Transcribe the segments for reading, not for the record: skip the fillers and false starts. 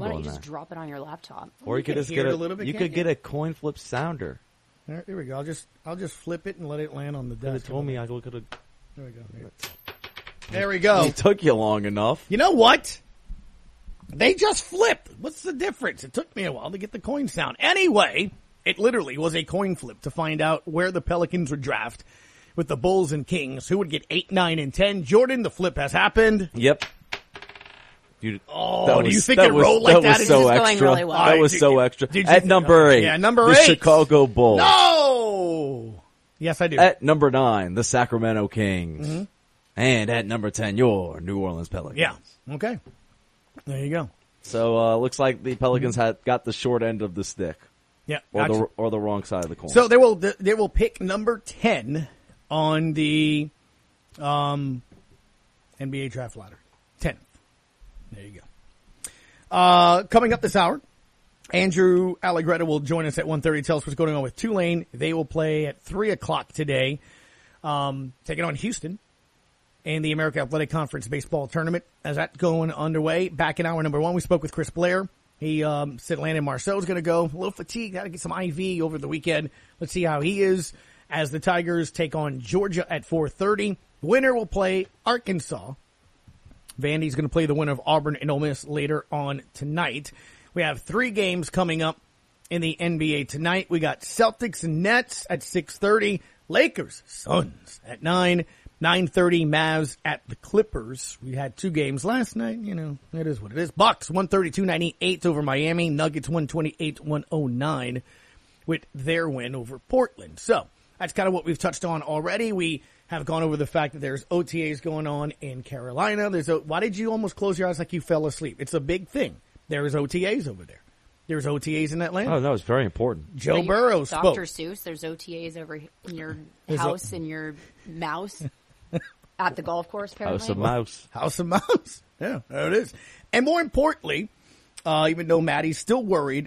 Why don't on you just that. drop it on your laptop? Or you could just hear it a little bit, you can't could get a coin flip sounder. There we go. I'll just flip it and let it land on the Could have desk. told me I could have. There we go. There we go. It took you long enough. You know what? They just flipped. What's the difference? It took me a while to get the coin sound. Anyway, it literally was a coin flip to find out where the Pelicans would draft with the Bulls and Kings. Who would get 8, 9, and 10? Jordan, the flip has happened. Yep. Do you think it rolled like that? That was so It's extra. going really well. That was so extra. Did you At number 8, yeah, number the 8. Chicago Bulls. No! Yes, I do. At number 9, the Sacramento Kings. Mm-hmm. And at number 10, your New Orleans Pelicans. Yeah. Okay. There you go. So looks like the Pelicans had got the short end of the stick, Yeah. or the wrong side of the coin. So they will pick number 10 on the NBA draft ladder. 10th. There you go. Coming up this hour, Andrew Allegretto will join us at 1:30. Tell us what's going on with Tulane. They will play at 3 o'clock today, taking on Houston in the American Athletic Conference baseball tournament. As that's going underway, back in hour number 1, we spoke with Chris Blair. He said Landon Marceau's going to go. A little fatigued, got to get some IV over the weekend. Let's see how he is as the Tigers take on Georgia at 4:30. Winner will play Arkansas. Vandy's going to play the winner of Auburn and Ole Miss later on tonight. We have 3 games coming up in the NBA tonight. We got Celtics and Nets at 6:30. Lakers, Suns at 9. 9:30 Mavs at the Clippers. We had 2 games last night. You know, it is what it is. Bucks 132-98 over Miami. Nuggets 128-109 with their win over Portland. So that's kind of what we've touched on already. We have gone over the fact that there's OTAs going on in Carolina. Why did you almost close your eyes like you fell asleep? It's a big thing. There's OTAs over there. There's OTAs in Atlanta. Oh, no, it's very important. Joe Burrow spoke. Dr. Seuss, there's OTAs over in your house and your mouse at the golf course, apparently. House of Mouse. House of Mouse. Yeah, there it is. And more importantly, even though Maddie's still worried,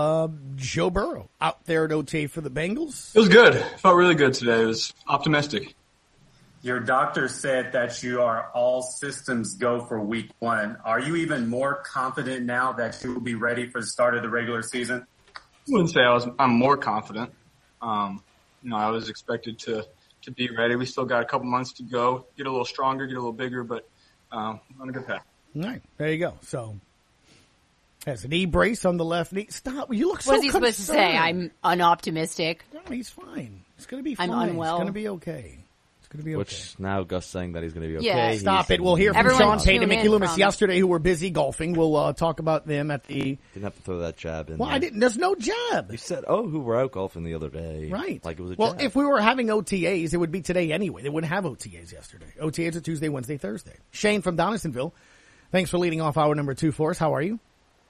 Joe Burrow out there at OTA for the Bengals. It was good. Felt really good today. It was optimistic. Your doctor said that you are all systems go for week 1. Are you even more confident now that you will be ready for the start of the regular season? I wouldn't say I'm more confident. I was expected to be ready. We still got a couple months to go, get a little stronger, get a little bigger, but on a good path. All right, there you go. So has a knee brace on the left knee. Stop. You look so concerned. What is he supposed to say? I'm unoptimistic. No, he's fine. It's going to be fine. I'm unwell. It's going to be okay. Which now Gus saying that he's going to be okay. Yeah. Stop it. We'll hear from Sean Payne and Mickey Loomis yesterday who were busy golfing. We'll talk about them at the... Didn't have to throw that jab in. Well, I didn't. There's no jab. You said, who were out golfing the other day. Right. Like it was a Well, jab. if we were having OTAs, it would be today anyway. They wouldn't have OTAs yesterday. OTAs are Tuesday, Wednesday, Thursday. Shane from Donaldsonville, thanks for leading off hour number 2 for us. How are you?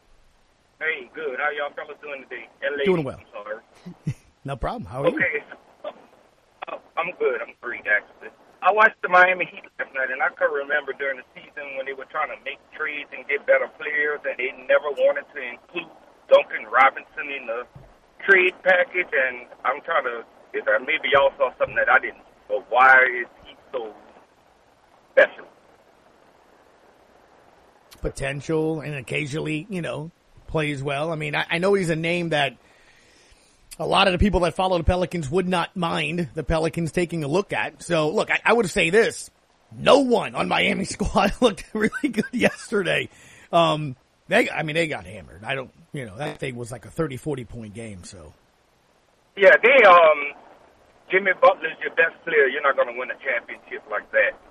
Hey, good. How y'all fellas doing today? Doing well. I'm sorry. No problem. How are you? Okay. I'm good. I'm great, actually. I watched the Miami Heat last night, and I could remember during the season when they were trying to make trades and get better players, and they never wanted to include Duncan Robinson in the trade package. And I'm trying to, maybe y'all saw something that I didn't, but why is he so special? Potential, and occasionally, plays well. I mean, I know he's a name that a lot of the people that follow the Pelicans would not mind the Pelicans taking a look at. So, look, I would say this. No one on Miami squad looked really good yesterday. They got hammered. That thing was like a 30, 40-point game, so. Yeah, Jimmy Butler's your best player. You're not going to win a championship like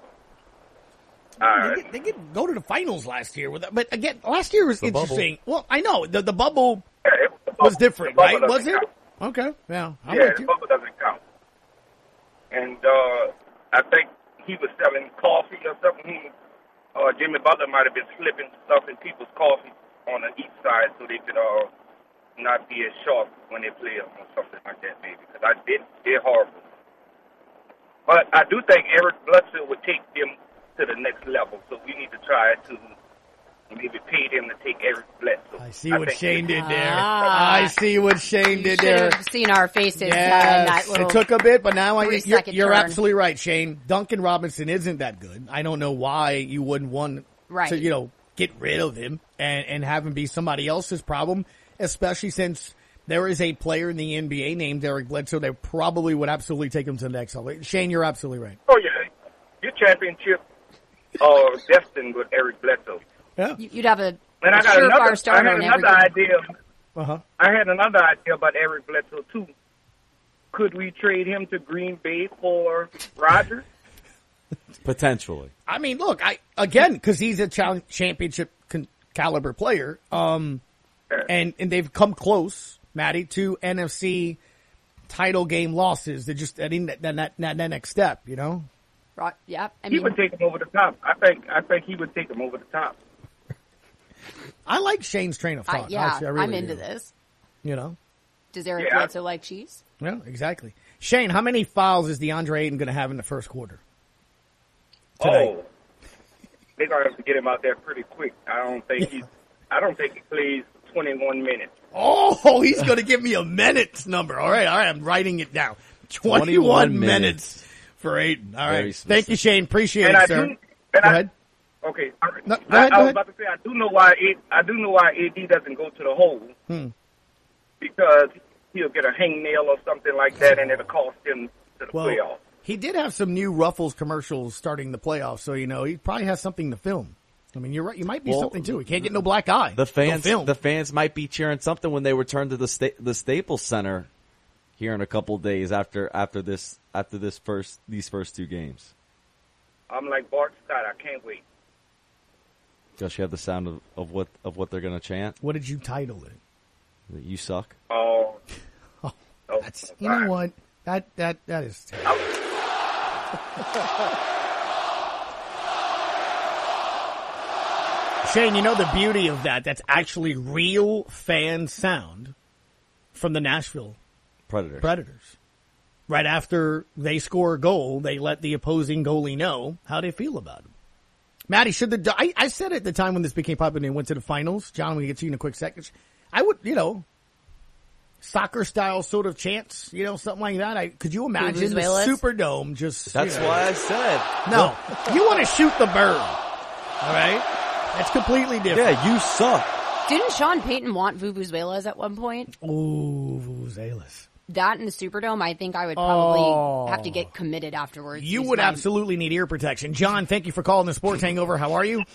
that. They could go to the finals last year with that. But again, last year was the interesting. Bubble. Well, I know the bubble was different, right? Was it? Count. Okay, yeah. I'm Yeah, with the you. bubble doesn't count. And I think he was selling coffee or something. Jimmy Butler might have been slipping stuff in people's coffee on the east side so they could not be as sharp when they play them or something like that, maybe. Because they're horrible. But I do think Eric Bledsoe would take them to the next level, so we need to try to maybe pay them to take Eric Bledsoe. I see what Shane did there. Ah. I see what Shane did Should there. have seen our faces. Yes, that little it took a bit, but now you're 3-second turn. absolutely right, Shane. Duncan Robinson isn't that good. I don't know why you wouldn't want Right. to, get rid of him and have him be somebody else's problem, especially since there is a player in the NBA named Eric Bledsoe that probably would absolutely take him to the next level. Shane, you're absolutely right. Oh, yeah. Your championship destined with Eric Bledsoe. Yeah. You'd have a And I got surefire starter I had in another every idea. Uh-huh. I had another idea about Eric Bledsoe, too. Could we trade him to Green Bay for Rodgers? Potentially. I mean, look, because he's a championship caliber player, and they've come close, Matty, to NFC title game losses. They're just that next step, you know. Right, yeah, He would take him over the top. I think he would take him over the top. I like Shane's train of thought. Actually, I really I'm into do. this. You know. Does Eric Bledsoe like cheese? Yeah, exactly. Shane, how many fouls is DeAndre Ayton going to have in the first quarter? Today? Oh, they're gonna have to get him out there pretty quick. I don't think he plays 21 minutes. Oh, he's going to give me a minutes number. All right, I'm writing it down. 21 minutes for Ayton. All right, thank you, Shane. Appreciate it, sir. Go ahead. Okay, No, go ahead. I was about to say I do know why AD doesn't go to the hole because he'll get a hangnail or something like that, and it'll cost him to the playoffs. He did have some new Ruffles commercials starting the playoffs, so he probably has something to film. I mean, you're right. You might be something too. He can't get no black eye. The fans might be cheering something when they return to the Staples Center here in a couple of days after these first two games. I'm like Bart Scott. I can't wait. Does she have the sound of what they're going to chant? What did you title it? You suck. Oh, that's you know what that is terrible. Shane, you know the beauty of that? That's actually real fan sound from the Nashville Predators. Right after they score a goal, they let the opposing goalie know how they feel about him. Matty, I said at the time when this became popular and went to the finals, John, we get to you in a quick second, I would, soccer style sort of chants, something like that. Could you imagine the Superdome just? That's why I said no. You want to shoot the bird, all right? That's completely different. Yeah, you suck. Didn't Sean Payton want vuvuzelas at one point? Oh, vuvuzelas. That in the Superdome, I think I would probably have to get committed afterwards. You would absolutely need ear protection. John, thank you for calling the Sports Hangover. How are you?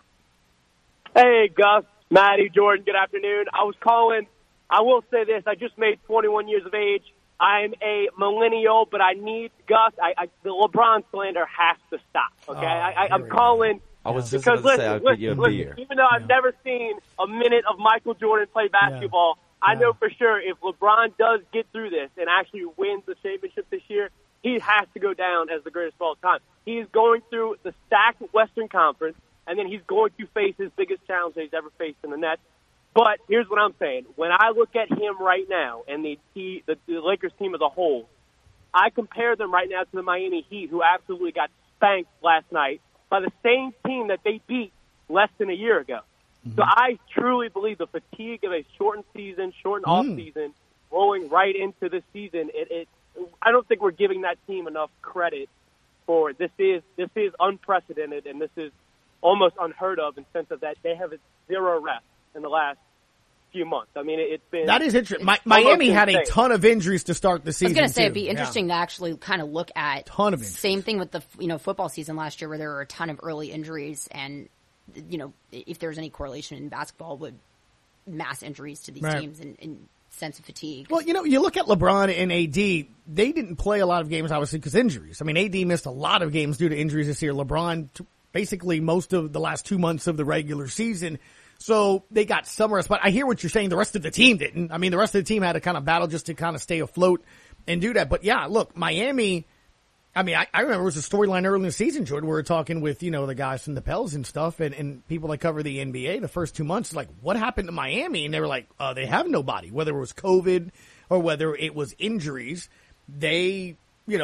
Hey, Gus, Maddie, Jordan, good afternoon. I was calling. I will say this. I just made 21 years of age. I'm a millennial, but I need Gus. The LeBron slander has to stop, okay? I'm calling. I was just going to say I'll get you a beer. Even though I've never seen a minute of Michael Jordan play basketball, I know for sure if LeBron does get through this and actually wins the championship this year, he has to go down as the greatest of all time. He's going through the stacked Western Conference, and then he's going to face his biggest challenge that he's ever faced in the Nets. But here's what I'm saying. When I look at him right now and the Lakers team as a whole, I compare them right now to the Miami Heat, who absolutely got spanked last night by the same team that they beat less than a year ago. Mm-hmm. So I truly believe the fatigue of a shortened season, shortened off season, rolling right into this season, I don't think we're giving that team enough credit for this is unprecedented, and this is almost unheard of in the sense of that they have zero rest in the last few months. I mean, it's been... That is interesting. Miami had a ton of injuries to start the season. I was going to say, it'd be interesting to actually kind of look at... Ton of injuries. Same thing with the football season last year where there were a ton of early injuries and, if there's any correlation in basketball with mass injuries to these teams and sense of fatigue. Well, you look at LeBron and AD, they didn't play a lot of games, obviously, because injuries. I mean, AD missed a lot of games due to injuries this year. LeBron, basically most of the last 2 months of the regular season. So they got some rest, but I hear what you're saying. The rest of the team didn't. I mean, the rest of the team had to kind of battle just to kind of stay afloat and do that. But yeah, look, Miami, I mean, I remember it was a storyline early in the season, Jordan, we were talking with, the guys from the Pels and stuff and people that cover the NBA the first 2 months, like, what happened to Miami? And they were like, they have nobody, whether it was COVID or whether it was injuries. But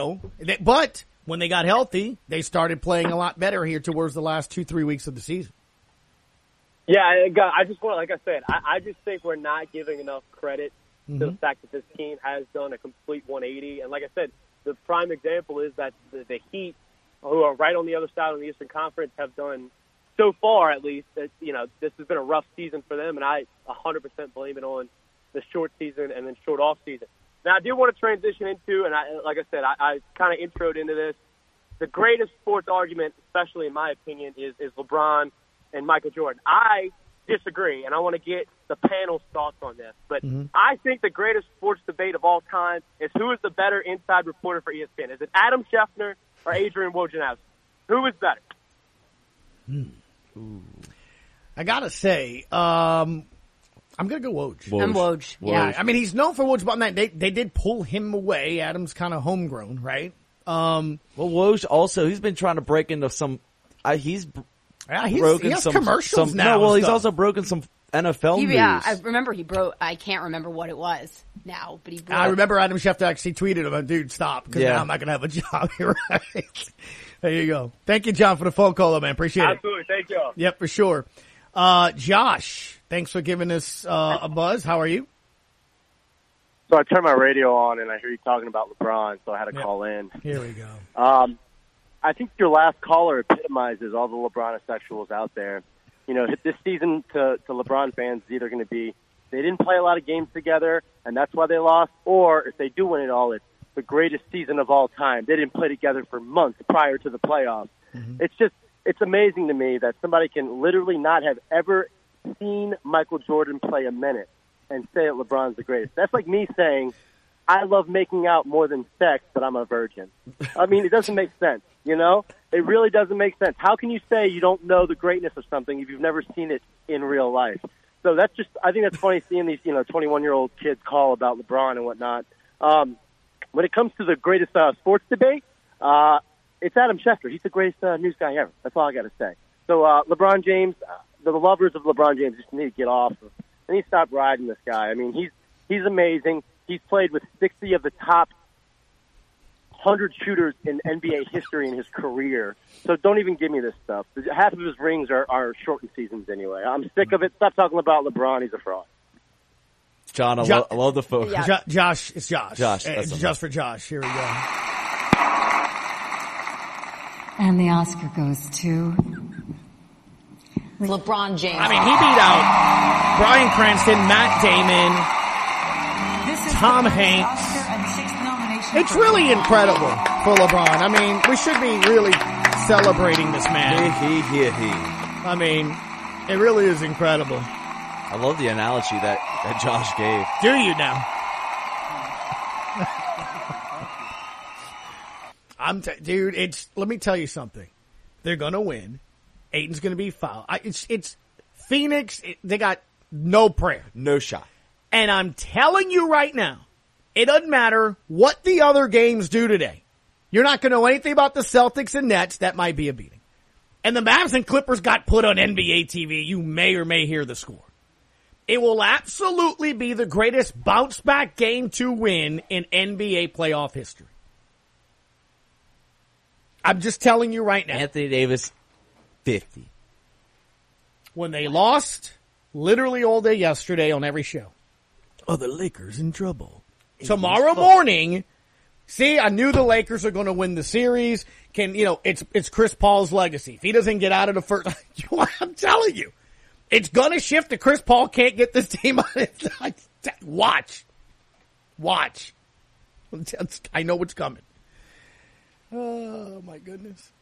when they got healthy, they started playing a lot better here towards the last 2-3 weeks of the season. Yeah, I just want, like I said, I just think we're not giving enough credit to the fact that this team has done a complete 180. And like I said, the prime example is that the Heat, who are right on the other side of the Eastern Conference, have done so far, at least, that, this has been a rough season for them, and I 100% blame it on the short season and then short off season. Now, I do want to transition into, and like I said, I kind of introed into this. The greatest sports argument, especially in my opinion, is LeBron and Michael Jordan. I disagree, and I want to get the panel's thoughts on this. But I think the greatest sports debate of all time is who is the better inside reporter for ESPN. Is it Adam Schefter or Adrian Wojnarowski? Who is better? I got to say, I'm going to go Woj. I'm Woj. Yeah. I mean, he's known for Woj, but they did pull him away. Adam's kind of homegrown, right? Well, Woj also, he's been trying to break into some, he's broken he has some commercials now. No, well, he's also broken some NFL news. Yeah, I remember he broke, I can't remember what it was now, but he broke. I remember Adam Schefter actually tweeted about, dude, stop, because now I'm not going to have a job. You're right. There you go. Thank you, John, for the phone call, man. Appreciate it. Absolutely. Thank you. Yep, for sure. Josh, thanks for giving us a buzz. How are you? So I turned my radio on and I hear you talking about LeBron, so I had to call in. Here we go. I think your last caller epitomizes all the LeBron-sexuals out there. This season to LeBron fans is either going to be they didn't play a lot of games together and that's why they lost, or if they do win it all, it's the greatest season of all time. They didn't play together for months prior to the playoffs. It's amazing to me that somebody can literally not have ever seen Michael Jordan play a minute and say that LeBron's the greatest. That's like me saying, I love making out more than sex, but I'm a virgin. I mean, it doesn't make sense, It really doesn't make sense. How can you say you don't know the greatness of something if you've never seen it in real life? So I think that's funny seeing these, 21-year-old kids call about LeBron and whatnot. When it comes to the greatest sports debate, it's Adam Schefter. He's the greatest news guy ever. That's all I got to say. So LeBron James, the lovers of LeBron James just need to get off. They need to stop riding this guy. I mean, he's amazing. He's played with 60 of the top 100 shooters in NBA history in his career. So don't even give me this stuff. Half of his rings are shortened seasons anyway. I'm sick of it. Stop talking about LeBron. He's a fraud. John, I love the phone. Yeah. Josh, it's Josh. It's just for Josh. Here we go. And the Oscar goes to LeBron James. I mean, he beat out Bryan Cranston, Matt Damon, Tom Hanks. It's really incredible for LeBron. I mean, we should be really celebrating this man. I mean, it really is incredible. I love the analogy that Josh gave. Do you now? Dude, let me tell you something. They're going to win. Ayton's going to be fouled. It's Phoenix. They got no prayer. No shot. And I'm telling you right now, it doesn't matter what the other games do today. You're not going to know anything about the Celtics and Nets. That might be a beating. And the Mavs and Clippers got put on NBA TV. You may or may hear the score. It will absolutely be the greatest bounce-back game to win in NBA playoff history. I'm just telling you right now. Anthony Davis, 50. When they lost, literally all day yesterday on every show. Oh, the Lakers in trouble. Tomorrow morning, see, I knew the Lakers are going to win the series. It's Chris Paul's legacy. If he doesn't get out of the first, I'm telling you, it's going to shift to Chris Paul can't get this team on it. Watch. I know what's coming. Oh, my goodness.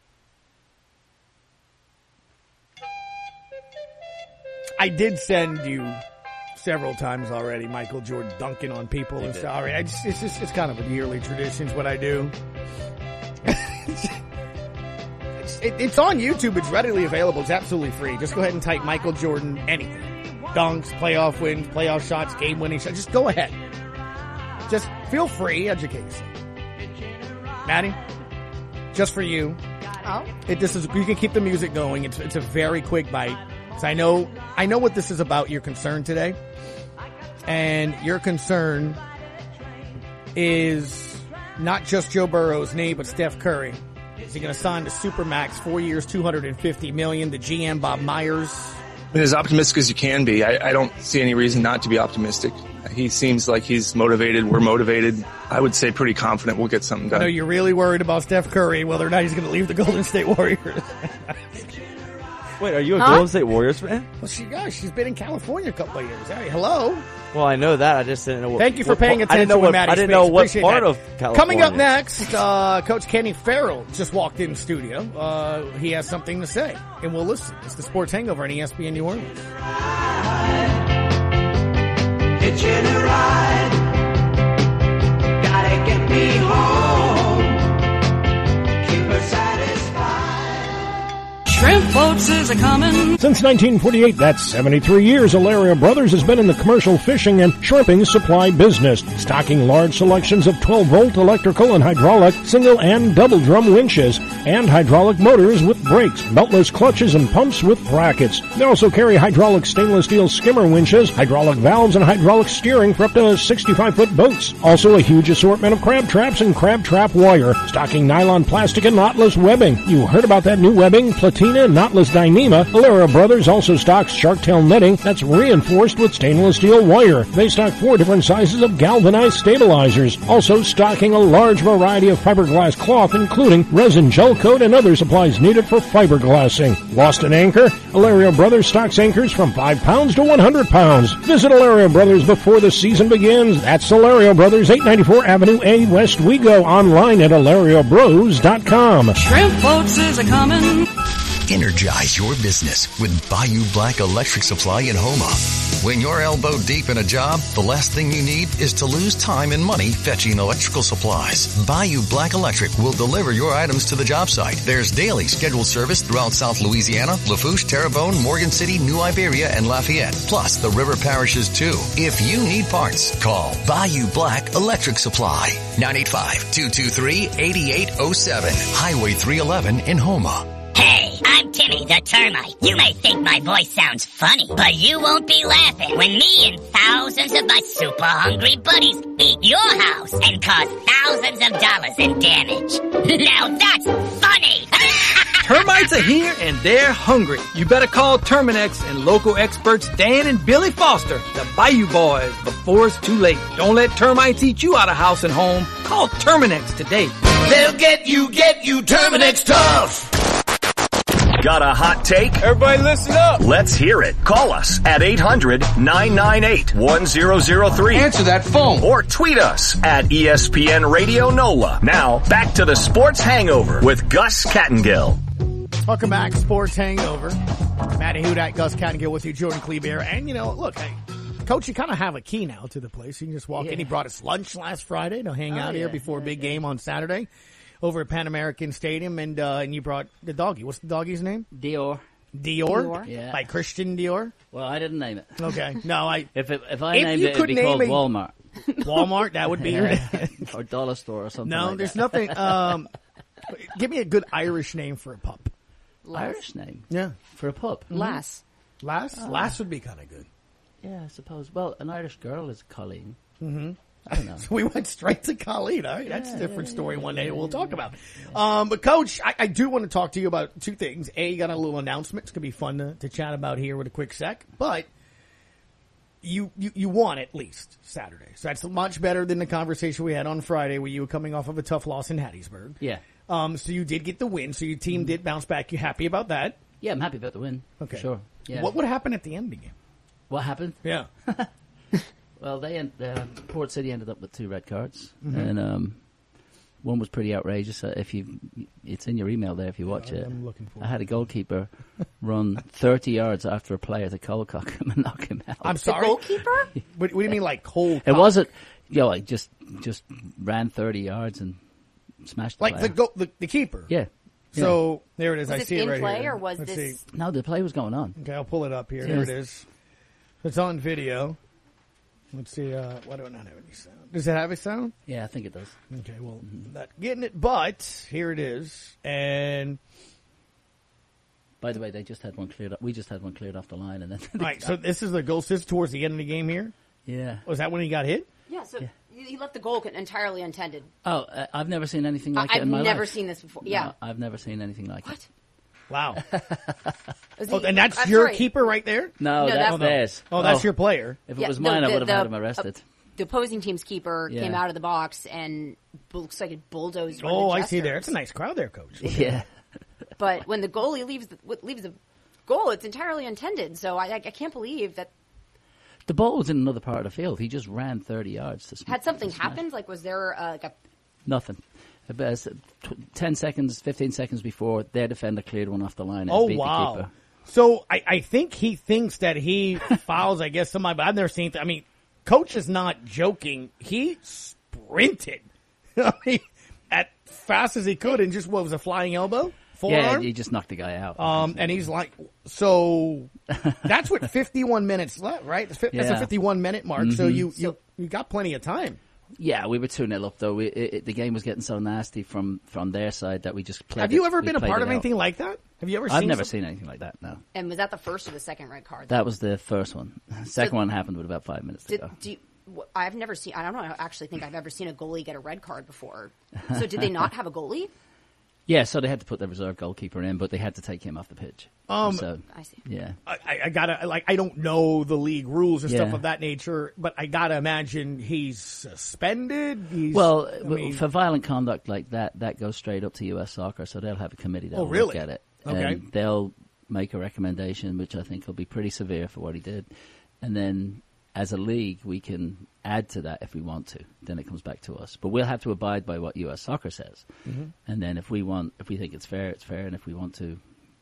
I did send you several times already Michael Jordan dunking on people and stuff. It's kind of a yearly tradition. It's what I do. It's on YouTube. It's readily available. It's absolutely free. Just go ahead and type Michael Jordan anything. Dunks, playoff wins, playoff shots, game-winning shots. Just go ahead. Just feel free. Educate yourself. Maddie, just for you. Oh. You can keep the music going. It's a very quick bite. So I know what this is about. Your concern today, and your concern is not just Joe Burrow's knee, but Steph Curry. Is he going to sign to Supermax 4 years, $250 million? The GM Bob Myers. As optimistic as you can be. I don't see any reason not to be optimistic. He seems like he's motivated. We're motivated. I would say pretty confident we'll get something done. I know you're really worried about Steph Curry, whether or not he's going to leave the Golden State Warriors. Wait, are you a Golden State Warriors fan? Well, she's been in California a couple of years. Hey, hello. Well, I know that. I just didn't know what. Thank you for paying attention. I didn't know what part of California. Coming up next, Coach Kenny Farrell just walked in studio. He has something to say, and we'll listen. It's the Sports Hangover on ESPN New Orleans. Hitching a ride, gotta get me home, keep her satisfied. Shrimp boats is a-comin'. Since 1948, that's 73 years, Alaria Brothers has been in the commercial fishing and shrimping supply business, stocking large selections of 12-volt electrical and hydraulic single and double drum winches, and hydraulic motors with brakes, beltless clutches, and pumps with brackets. They also carry hydraulic stainless steel skimmer winches, hydraulic valves, and hydraulic steering for up to 65-foot boats. Also a huge assortment of crab traps and crab trap wire, stocking nylon plastic and knotless webbing. You heard about that new webbing, Platina Knotless Dyneema. Alaria Brothers also stocks shark-tail netting that's reinforced with stainless steel wire. They stock 4 different sizes of galvanized stabilizers. Also stocking a large variety of fiberglass cloth, including resin, gel coat, and other supplies needed for fiberglassing. Lost an anchor? Alaria Brothers stocks anchors from 5 pounds to 100 pounds. Visit Alaria Brothers before the season begins. That's Alaria Brothers, 894 Avenue A, West Wego. Online at alariabros.com. Shrimp boats is a-comin'. Energize your business with Bayou Black Electric Supply in Houma. When you're elbow deep in a job, the last thing you need is to lose time and money fetching electrical supplies. Bayou Black Electric will deliver your items to the job site. There's daily scheduled service throughout South Louisiana, Lafourche, Terrebonne, Morgan City, New Iberia, and Lafayette, plus the river parishes too. If you need parts, call Bayou Black Electric Supply. 985-223-8807. Highway 311 in Houma. Hey, I'm Timmy the Termite. You may think my voice sounds funny, but you won't be laughing when me and thousands of my super hungry buddies eat your house and cause thousands of dollars in damage. Now that's funny! Termites are here and they're hungry. You better call Terminex and local experts Dan and Billy Foster, the Bayou Boys, before it's too late. Don't let termites eat you out of house and home. Call Terminex today. They'll get you, Terminex tough. Got a hot take? Everybody listen up. Let's hear it. Call us at 800-998-1003. Answer that phone. Or tweet us at ESPN Radio NOLA. Now, back to the Sports Hangover with Gus Kattengill. Welcome back, Sports Hangover. Matty Hudak, Gus Kattengill with you, Jordan Kleber. And, look, hey, Coach, you kind of have a key now to the place. You can just walk in. He brought us lunch last Friday to hang out here before a big game on Saturday over at Pan American Stadium. And you brought the doggy. What's the doggy's name? Dior. Dior? Yeah. Like Christian Dior? Well, I didn't name it. Okay. No, If I named it, it'd be called Walmart. Walmart? That would be your name. Or Dollar Store or something No, like there's that. nothing. Give me a good Irish name for a pup. Irish name? Yeah. For a pup? Lass. Lass? Lass would be kind of good. Yeah, I suppose. Well, an Irish girl is Colleen. Mm-hmm. I don't know. So we went straight to Colleen. All right, that's a different story one day we'll talk about. But, Coach, I do want to talk to you about two things. A, you got a little announcement. It's going to be fun to chat about here with a quick sec. But you won at least Saturday. So that's much better than the conversation we had on Friday where you were coming off of a tough loss in Hattiesburg. Yeah. So you did get the win. So your team did bounce back. You happy about that? Yeah, I'm happy about the win. Okay. For sure. Yeah. What would happen at the end of the game? What happened? Yeah. Well, Port City ended up with 2 red cards, Mhm. and one was pretty outrageous. It's in your email there if you watch it. I'm looking for I had a goalkeeper run 30 yards after a player to cold cock him and knock him out. I'm sorry. Goalkeeper? What do you mean, like cold? It wasn't. Like just ran 30 yards and smashed the Like player. the keeper. Yeah. So there it is. Was I this see it in right play here. or was Let's this- see. No, the play was going on. Okay, I'll pull it up here. Yeah. There it is. It's on video. Let's see. Why do I not have any sound? Does it have a sound? Yeah, I think it does. Okay, well, not getting it, but here it is. And By the way, they just had one cleared up. We just had one cleared off the line, and then right. So this is the goal assist towards the end of the game here. Yeah. Was that when he got hit? Yeah, so he left the goal entirely untended. Oh, I've never seen anything like it I've in my life. never seen this before. Yeah. No, I've never seen anything like it. Wow. Was Oh, he- and that's I'm your sorry. keeper right there? No, that's theirs. Oh, that's your player. If Yeah, it was no, mine, I the- would have the- had him arrested. The opposing team's keeper Yeah. came out of the box and looks like it bulldozed. one of Oh, the I see there. jesters. It's a nice crowd there, Coach. Yeah. But when the goalie leaves the goal. It's entirely intended. So I can't believe that. The ball was in another part of the field. He just ran 30 yards. Had something happened? Like, was there Nothing. 10 seconds, 15 seconds before, their defender cleared one off the line and beat the keeper. So I think he thinks that he fouls, I guess, somebody, but I've never seen I mean, Coach is not joking. He sprinted as fast as he could and just, what was a flying elbow? Forearm? Yeah, he just knocked the guy out. And he's like, so that's what 51 minutes left, right? That's a 51-minute mark. So you got plenty of time. Yeah, we were 2-0 up though. The game was getting so nasty from their side that we just played. Have you ever been a part of anything like that? Have you ever? I've never seen anything like that. No. And was that the first or the second red card? That was the first one. Second one happened with about 5 minutes to go. I've never seen. I don't actually think I've ever seen a goalie get a red card before. So did they not have a goalie? Yeah, so they had to put the reserve goalkeeper in, but they had to take him off the pitch. So, I see. Yeah. I gotta, I don't know the league rules and stuff of that nature, but I gotta imagine he's suspended. For violent conduct like that goes straight up to U.S. Soccer, so they'll have a committee that'll look at it. Okay. And they'll make a recommendation, which I think will be pretty severe for what he did. And then, as a league, we can add to that if we want to. Then it comes back to us. But we'll have to abide by what U.S. Soccer says. Mm-hmm. And then if we think it's fair, it's fair. And if we want to,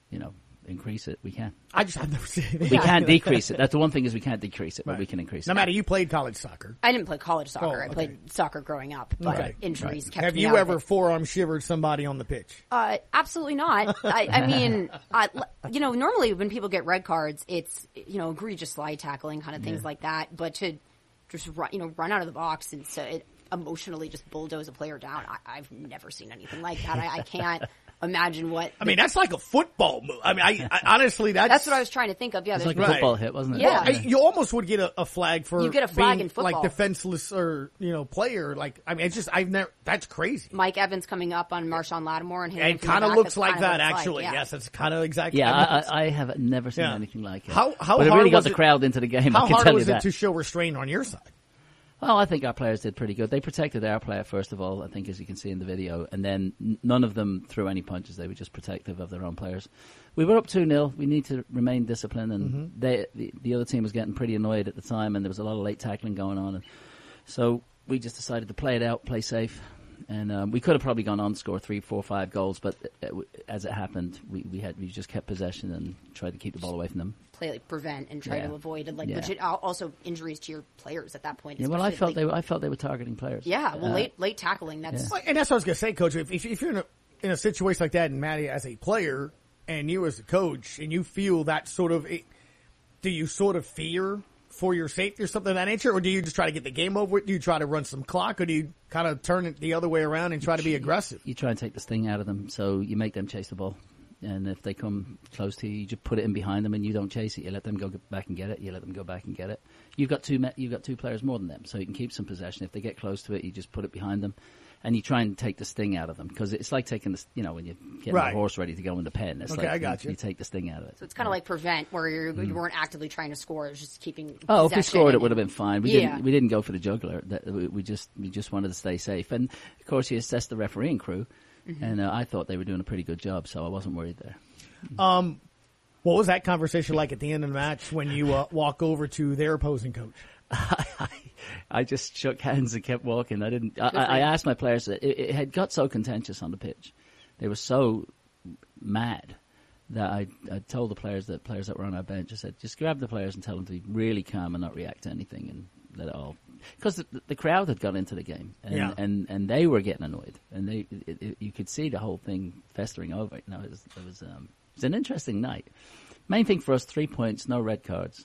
increase it, we can. I've never seen it. We can't decrease it. That's the one thing is we can't decrease it, but we can increase it. Now, Maddie, you played college soccer. I didn't play college soccer. I played soccer growing up, but injuries kept me out. Have you ever forearm shivered somebody on the pitch? Absolutely not. I mean, normally when people get red cards, it's, egregious slide tackling, kind of things like that. But to just run out of the box and emotionally just bulldoze a player down, I've never seen anything like that. I can't imagine what. I mean, that's like a football move. I mean, I honestly, that's what I was trying to think of. Yeah, it's like a football hit, wasn't it? Yeah, you almost would get a flag for you get a flag being in football, like defenseless or player. Like, I mean, it's just that's crazy. Mike Evans coming up on Marshawn Lattimore and it kind of looks like that actually. Yes, it's kind of exactly. Yeah, I have never seen anything like it. How but it really got the crowd into the game. How I can hard tell was you it to show restraint on your side? Well, I think our players did pretty good. They protected our player, first of all, I think, as you can see in the video. And then none of them threw any punches. They were just protective of their own players. We were up 2-0. We need to remain disciplined. And the other team was getting pretty annoyed at the time, and there was a lot of late tackling going on. And so we just decided to play it out, play safe. And we could have probably gone on to score 3, 4, 5 goals, but as it happened, we just kept possession and tried to keep the ball away from them. Play prevent and try to avoid legit also injuries to your players at that point. Yeah, well, I felt they were targeting players. Yeah, well, late tackling. That's and that's what I was going to say, Coach. If you're in a situation like that, and Maddie as a player, and you as a coach, and you feel that sort of, do you sort of fear for your safety or something of that nature, or do you just try to get the game over with? Do you try to run some clock, or do you kind of turn it the other way around and try to be aggressive? You try and take the sting out of them, so you make them chase the ball. And if they come close to you, you just put it in behind them and you don't chase it. You let them go back and get it. You let them go back and get it. You've got two players more than them, so you can keep some possession. If they get close to it, you just put it behind them. And you try and take the sting out of them, because it's like taking the, when you're getting the horse ready to go in the pen. It's I got you. You take the sting out of it. So it's kind of like prevent, where you weren't actively trying to score; it was just keeping. Oh, if we scored, it would have been fine. We didn't go for the jugular. We just wanted to stay safe. And of course, you assess the refereeing crew, and I thought they were doing a pretty good job, so I wasn't worried there. What was that conversation like at the end of the match when you walk over to their opposing coach? I just shook hands and kept walking. I asked my players. It had got so contentious on the pitch. They were so mad that I told the players that were on our bench, I said, just grab the players and tell them to be really calm and not react to anything and let it all. Because the crowd had got into the game, and they were getting annoyed, and you could see the whole thing festering over. It was an interesting night. Main thing for us: 3 points, no red cards.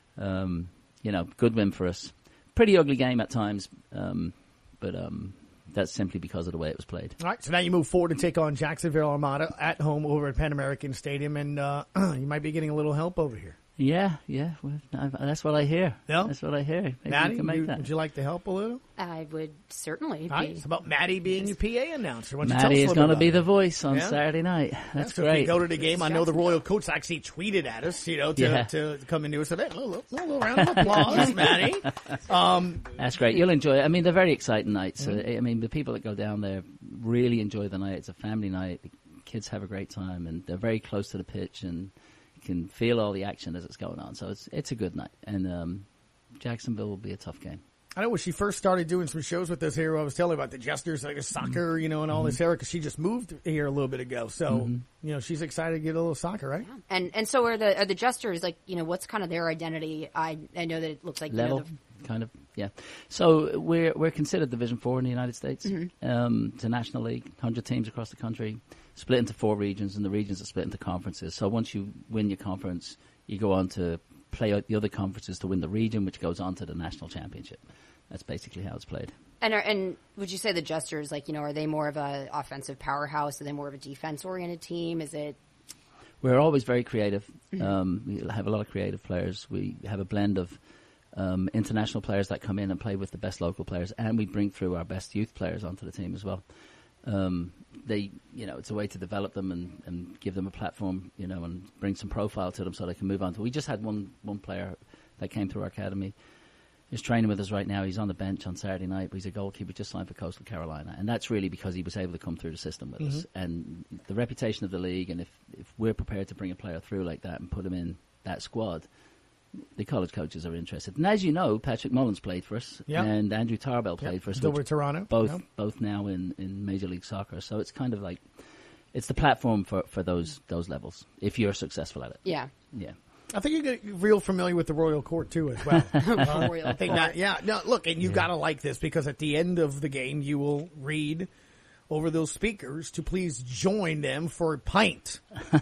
Good win for us. Pretty ugly game at times, but that's simply because of the way it was played. All right, so now you move forward and take on Jacksonville Armada at home over at Pan American Stadium, and you might be getting a little help over here. Yeah. Well, that's what I hear. Yeah? That's what I hear. Maybe Maddie, would you like to help a little? I would certainly. All right, it's about Maddie being your PA announcer. Maddie is going to be the voice on Saturday night. That's great. So if you go to the game, I know the Royal Coach actually tweeted at us, to come into us. A little round of applause, Maddie. That's great. You'll enjoy it. I mean, they're very exciting nights. I mean, the people that go down there really enjoy the night. It's a family night. The kids have a great time, and they're very close to the pitch, and can feel all the action as it's going on. So it's a good night, and Jacksonville will be a tough game. I know when she first started doing some shows with us here, I was telling her about the Jesters, like soccer, and all this era, because she just moved here a little bit ago. So, she's excited to get a little soccer, right? Yeah. And so are the Jesters, like, what's kind of their identity? I know that it looks like level, kind of, yeah. So we're considered Division 4 in the United States. It's a national league, 100 teams across the country, split into 4 regions, and the regions are split into conferences. So once you win your conference, you go on to play out the other conferences to win the region, which goes on to the national championship. That's basically how it's played. And would you say the Jesters, like, are they more of an offensive powerhouse? Are they more of a defense-oriented team? Is it? We're always very creative. We have a lot of creative players. We have a blend of international players that come in and play with the best local players, and we bring through our best youth players onto the team as well. It's a way to develop them and give them a platform, and bring some profile to them so they can move on. We just had one player that came through our academy. He's training with us right now. He's on the bench on Saturday night, but he's a goalkeeper, just signed for Coastal Carolina. And that's really because he was able to come through the system with us. And the reputation of the league, and if we're prepared to bring a player through like that and put him in that squad, the college coaches are interested. And as you know, Patrick Mullins played for us, and Andrew Tarbell played for us. Over Toronto. Both now in Major League Soccer. So it's kind of like, it's the platform for those levels, if you're successful at it. Yeah. Yeah. I think you get real familiar with the Royal Court, too, as well. I think that, no, look, and you got to like this, because at the end of the game, you will read over those speakers to please join them for a pint. Is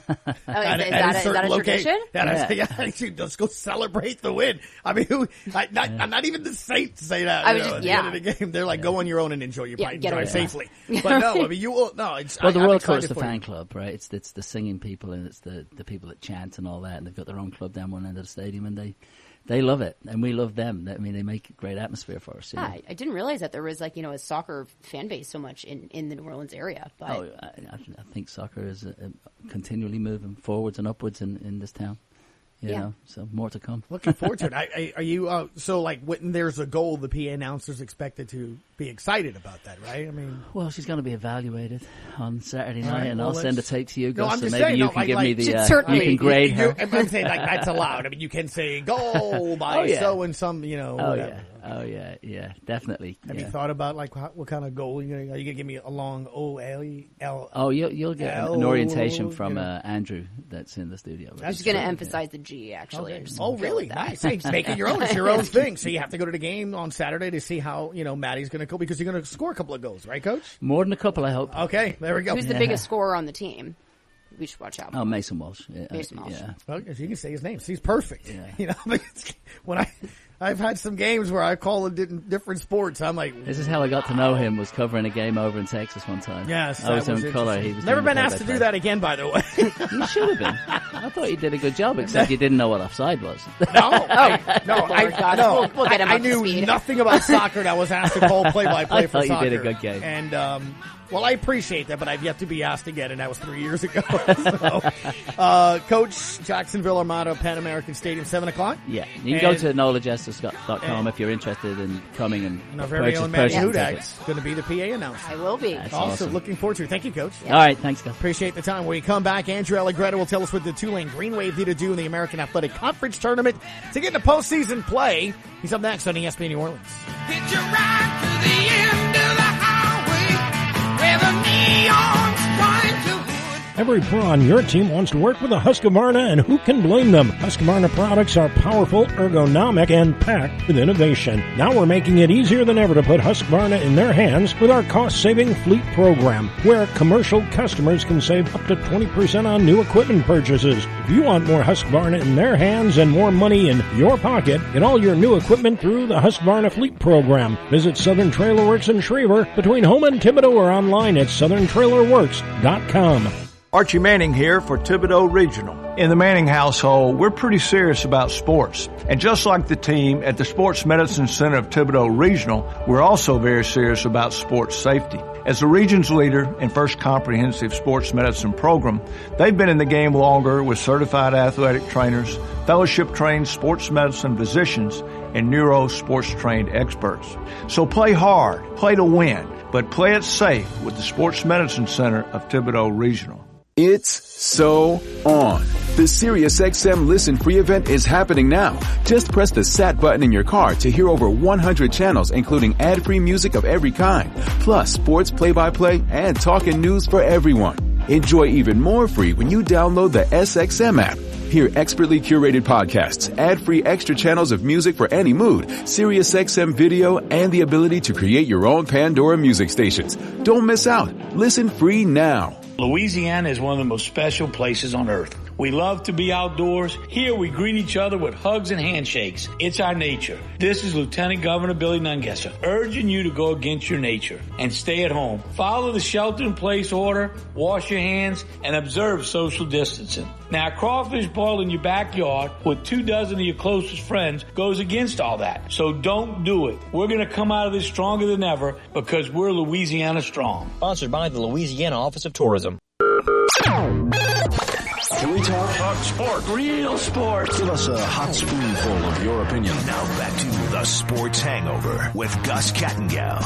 that a tradition? Let's go celebrate the win. I mean, I'm not even the Saints say that. At the end of the game, they're like, go on your own and enjoy your pint and drive safely. But no, I mean, you will. No, it's the Royal Court's the fan club, right? It's the singing people, and it's the people that chant and all that, and they've got their own club down one end of the stadium, and they love it, and we love them. I mean, they make a great atmosphere for us. Yeah, I didn't realize that there was a soccer fan base so much in the New Orleans area. But I think soccer is continually moving forwards and upwards in this town. You know, so more to come. Looking forward to it. Are you so like when there's a goal, the PA announcer's expected to be excited about that, right? I mean, well, she's going to be evaluated on Saturday night, and I'll send a tape to you. No, I'm just maybe saying, you can give me the. You can grade her. I'm saying that's allowed. I mean, you can say goal by so and some. Whatever. Oh yeah, definitely. Have you thought about what kind of goal are you gonna give me a long O-L-E-L? Oh, you'll get an orientation from Andrew that's in the studio. I was going to emphasize the G actually. Okay. Oh, really? Nice. Hey, make it your own. It's your own thing. So you have to go to the game on Saturday to see how Maddie's going to go, because you're going to score a couple of goals, right, Coach? More than a couple, I hope. Okay, there we go. Who's the biggest scorer on the team? We should watch out. Oh, Mason Walsh. Mason Walsh. Yeah. Well, you can say his name. He's perfect. Yeah. When I've had some games where I call it different sports. I'm like, this is how I got to know him. Was covering a game over in Texas one time. Yes, I was in color. He was never been asked to do that again. By the way, you should have been. I thought you did a good job, except you didn't know what offside was. I knew nothing about soccer. And I was asked to call play-by-play for soccer. I thought you did a good game. And well, I appreciate that, but I've yet to be asked again, and that was 3 years ago. Coach, Jacksonville Armada, Pan American Stadium, 7 o'clock? Yeah. You can go to NOLAJester.com if you're interested in coming and our very own Maddie Hudak's going to be the PA announcer. I will be. That's awesome. Looking forward to it. Thank you, Coach. Yeah. All right. Thanks, guys. Appreciate the time. When we come back, Andrew Allegretto will tell us what the Tulane Green Wave need to do in the American Athletic Conference Tournament to get into postseason play. He's up next on ESPN New Orleans. Hit your ride to the end of the highway where the neon's trying to hood. Every pro on your team wants to work with a Husqvarna, and who can blame them? Husqvarna products are powerful, ergonomic, and packed with innovation. Now we're making it easier than ever to put Husqvarna in their hands with our cost-saving fleet program, where commercial customers can save up to 20% on new equipment purchases. If you want more Husqvarna in their hands and more money in your pocket, get all your new equipment through the Husqvarna fleet program. Visit Southern Trailer Works in Schriever, between Home and Thibodeau, or online at southerntrailerworks.com. Archie Manning here for Thibodeau Regional. In the Manning household, we're pretty serious about sports. And just like the team at the Sports Medicine Center of Thibodeau Regional, we're also very serious about sports safety. As the region's leader in First Comprehensive Sports Medicine Program, they've been in the game longer with certified athletic trainers, fellowship-trained sports medicine physicians, and neuro sports-trained experts. So play hard, play to win, but play it safe with the Sports Medicine Center of Thibodeau Regional. It's so on. The SiriusXM Listen Free event is happening now. Just press the Sat button in your car to hear over 100 channels, including ad-free music of every kind, plus sports play-by-play and talking news for everyone. Enjoy even more free when you download the SXM app. Hear expertly curated podcasts, ad-free extra channels of music for any mood, SiriusXM video, and the ability to create your own Pandora music stations. Don't miss out. Listen free now. Louisiana is one of the most special places on earth. We love to be outdoors. Here we greet each other with hugs and handshakes. It's our nature. This is Lieutenant Governor Billy Nungesser urging you to go against your nature and stay at home. Follow the shelter-in-place order, wash your hands, and observe social distancing. Now, crawfish boiled in your backyard with 24 of your closest friends goes against all that. So don't do it. We're going to come out of this stronger than ever because we're Louisiana strong. Sponsored by the Louisiana Office of Tourism. Can we talk sport? Real sports. Give us a hot spoonful of your opinion. Now back to the Sports Hangover with Gus Kattengell.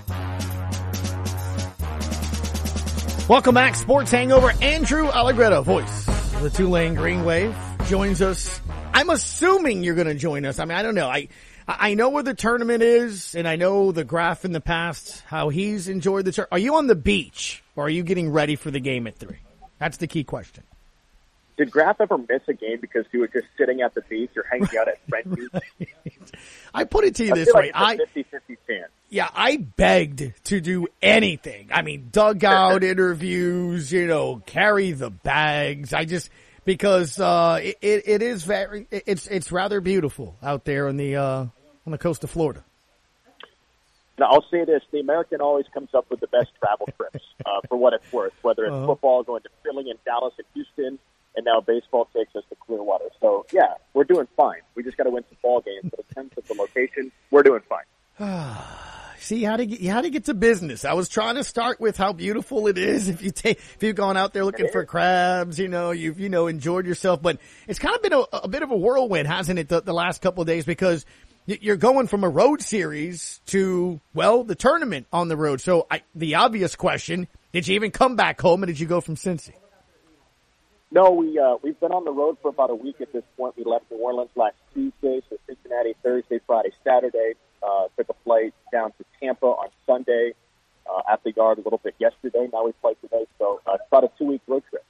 Welcome back, Sports Hangover. Andrew Allegretto, voice of the Tulane Green Wave, joins us. I'm assuming you're going to join us. I mean, I don't know. I know where the tournament is, and I know the Graf in the past, how he's enjoyed the tournament. Are you on the beach, or are you getting ready for the game at 3? That's the key question. Did Graf ever miss a game because he was just sitting at the beach or hanging out at Frenchie's? I put it to you this way. Like it's a 50-50 chance. Yeah, I begged to do anything. I mean, dugout interviews, carry the bags. Because it is it's rather beautiful out there on the coast of Florida. Now, I'll say this. The American always comes up with the best travel trips, for what it's worth, whether it's football going to Philly and Dallas and Houston, and now baseball takes us to Clearwater. So, yeah, we're doing fine. We just got to win some ball games. But in terms of the location, we're doing fine. See, you had to get to business. I was trying to start with how beautiful it is. If you've gone out there looking for crabs, you've enjoyed yourself. But it's kind of been a bit of a whirlwind, hasn't it, the last couple of days, because you're going from a road series to, the tournament on the road. So the obvious question, did you even come back home, and did you go from Cincy? No, we've been on the road for about a week at this point. We left New Orleans last Tuesday, so Cincinnati Thursday, Friday, Saturday. Took a flight down to Tampa on Sunday, at the yard a little bit yesterday. Now we play today, so it's about a 2-week road trip.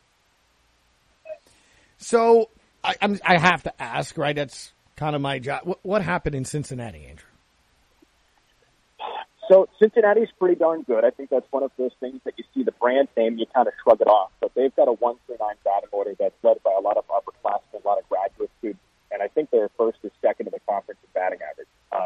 So I have to ask, right? That's kind of my job. What happened in Cincinnati, Andrew? So Cincinnati's pretty darn good. I think that's one of those things that you see the brand name, you kind of shrug it off. But they've got a 1-9 batting order that's led by a lot of upperclassmen, a lot of graduate students, and I think they're first or second in the conference in batting average.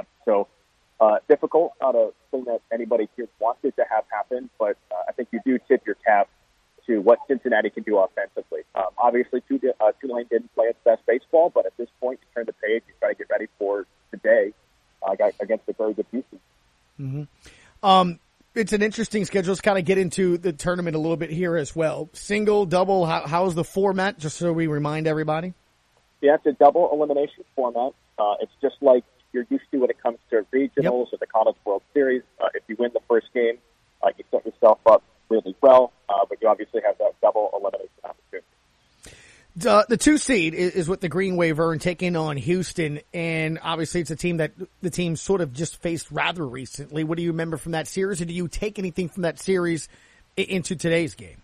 Difficult, not a thing that anybody here wanted to have happen, but I think you do tip your cap to what Cincinnati can do offensively. Obviously, Tulane didn't play its best baseball, but at this point, you turn the page, you try to get ready for today against a very good Houston. Mm-hmm. It's an interesting schedule. Let's kind of get into the tournament a little bit here as well. Single, double, how's the format, just so we remind everybody? Yeah, it's a double elimination format. It's just like you're used to when it comes to regionals or the College World Series. If you win the first game, you set yourself up really well, but you obviously have that double elimination opportunity. The 2 seed is what the Green Wave earned, taking on Houston, and obviously it's a team that the team sort of just faced rather recently. What do you remember from that series, or do you take anything from that series into today's game?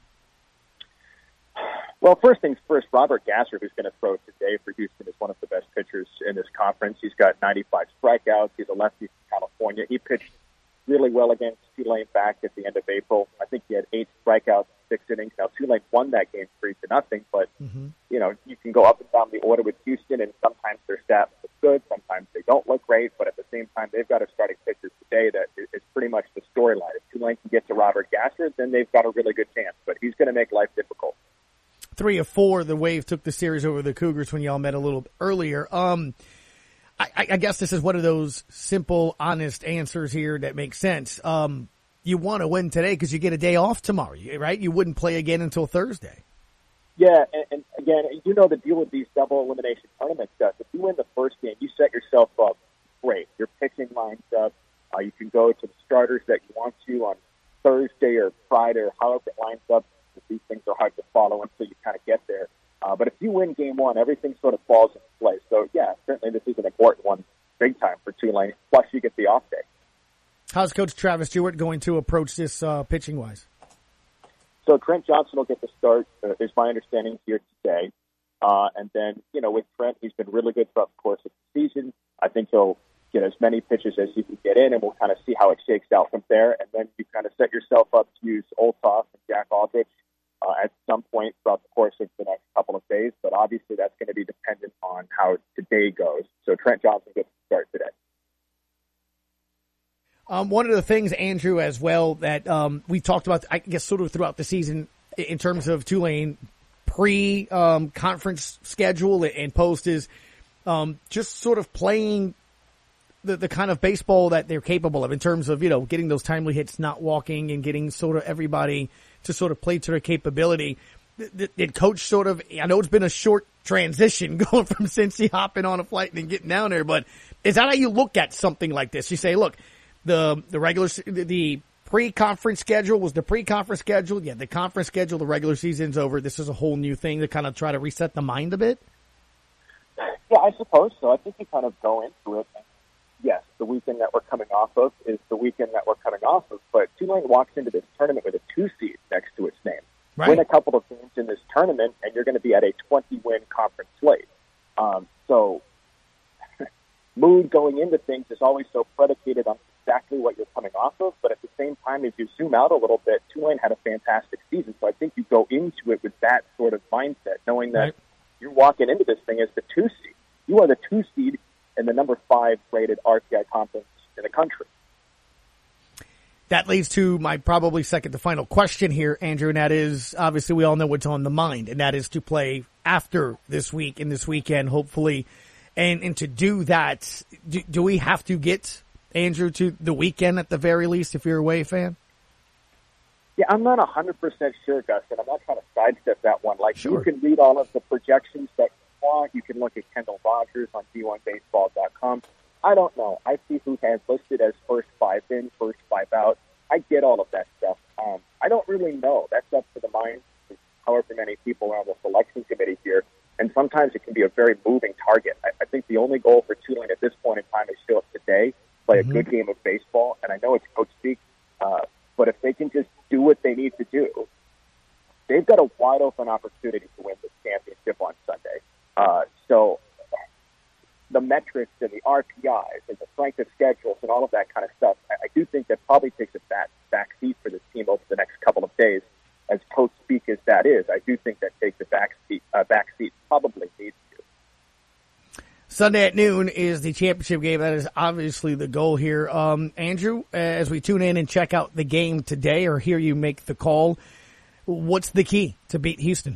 Well, first things first, Robert Gasser, who's going to throw today for Houston, is one of the best pitchers in this conference. He's got 95 strikeouts. He's a lefty from California. He pitched really well against Tulane back at the end of April. I think he had 8 strikeouts, 6 innings. Now, Tulane won that game 3-0, but, you can go up and down the order with Houston, and sometimes their stats look good, sometimes they don't look great, but at the same time, they've got a starting pitcher today that is pretty much the storyline. If Tulane can get to Robert Gasser, then they've got a really good chance, but he's going to make life difficult. 3 of 4, the Wave took the series over the Cougars when y'all met a little bit earlier. I guess this is one of those simple, honest answers here that makes sense. You want to win today because you get a day off tomorrow, right? You wouldn't play again until Thursday. Yeah, and again, the deal with these double elimination tournaments stuff. If you win the first game, you set yourself up great. Your pitching lines up. You can go to the starters that you want to on Thursday or Friday or however it lines up. These things are hard to follow until you kind of get there. But if you win game one, everything sort of falls into place. So, yeah, certainly this is an important one, big time for Tulane. Plus, you get the off day. How's Coach Travis Stewart going to approach this pitching-wise? So Trent Johnson will get the start, is my understanding, here today. And then, with Trent, he's been really good throughout the course of the season. I think he'll get as many pitches as he can get in, and we'll kind of see how it shakes out from there. And then you kind of set yourself up to use Olthoff and Jack Aldrich at some point throughout the course of the next couple of days. But obviously that's going to be dependent on how today goes. So Trent Johnson gets to start today. One of the things, Andrew, as well, that we talked about, I guess, sort of throughout the season in terms of Tulane pre-conference schedule and post is just sort of playing the kind of baseball that they're capable of in terms of, getting those timely hits, not walking, and getting sort of everybody to sort of play to their capability. Did Coach sort of, I know it's been a short transition going from Cincy hopping on a flight and then getting down there, but is that how you look at something like this? You say, look, the pre-conference schedule was the pre-conference schedule. Yeah, the conference schedule, the regular season's over. This is a whole new thing to kind of try to reset the mind a bit. Yeah, I suppose so. I think you kind of go into it. And yes, the weekend that we're coming off of is the weekend that we're coming off of. But Tulane walks into this tournament with a 2 seed next to its name. Right. Win a couple of games in this tournament, and you're going to be at a 20-win conference slate. So mood going into things is always so predicated on exactly what you're coming off of. But at the same time, as you zoom out a little bit, Tulane had a fantastic season. So I think you go into it with that sort of mindset, knowing that you're walking into this thing as the 2 seed. You are the 2 seed in the number 5 rated RPI conference in the country. That leads to my probably second to final question here, Andrew, and that is, obviously we all know what's on the mind, and that is to play after this week and this weekend, hopefully. And to do that, do we have to get, Andrew, to the weekend at the very least if you're a Wave fan? Yeah, I'm not 100% sure, Gus, and I'm not trying to sidestep that one. You can read all of the projections that you want. You can look at Kendall Rogers on D1Baseball.com. I don't know. I see who has listed as first 5 in, first 5 out. I get all of that stuff. I don't really know. That's up to the mind of however many people are on the selection committee here. And sometimes it can be a very moving target. I think the only goal for Tulane at this point in time is show up today, play a good game of baseball. And I know it's coach speak, but if they can just do what they need to do, they've got a wide open opportunity to win this championship on Sunday. So the metrics and the RPIs and the strength of schedules and all of that kind of stuff, I do think that probably takes a back seat for this team over the next couple of days. As coach speak as that is, I do think that takes a back seat probably needs to. Sunday at noon is the championship game. That is obviously the goal here. Andrew, as we tune in and check out the game today or hear you make the call, what's the key to beat Houston?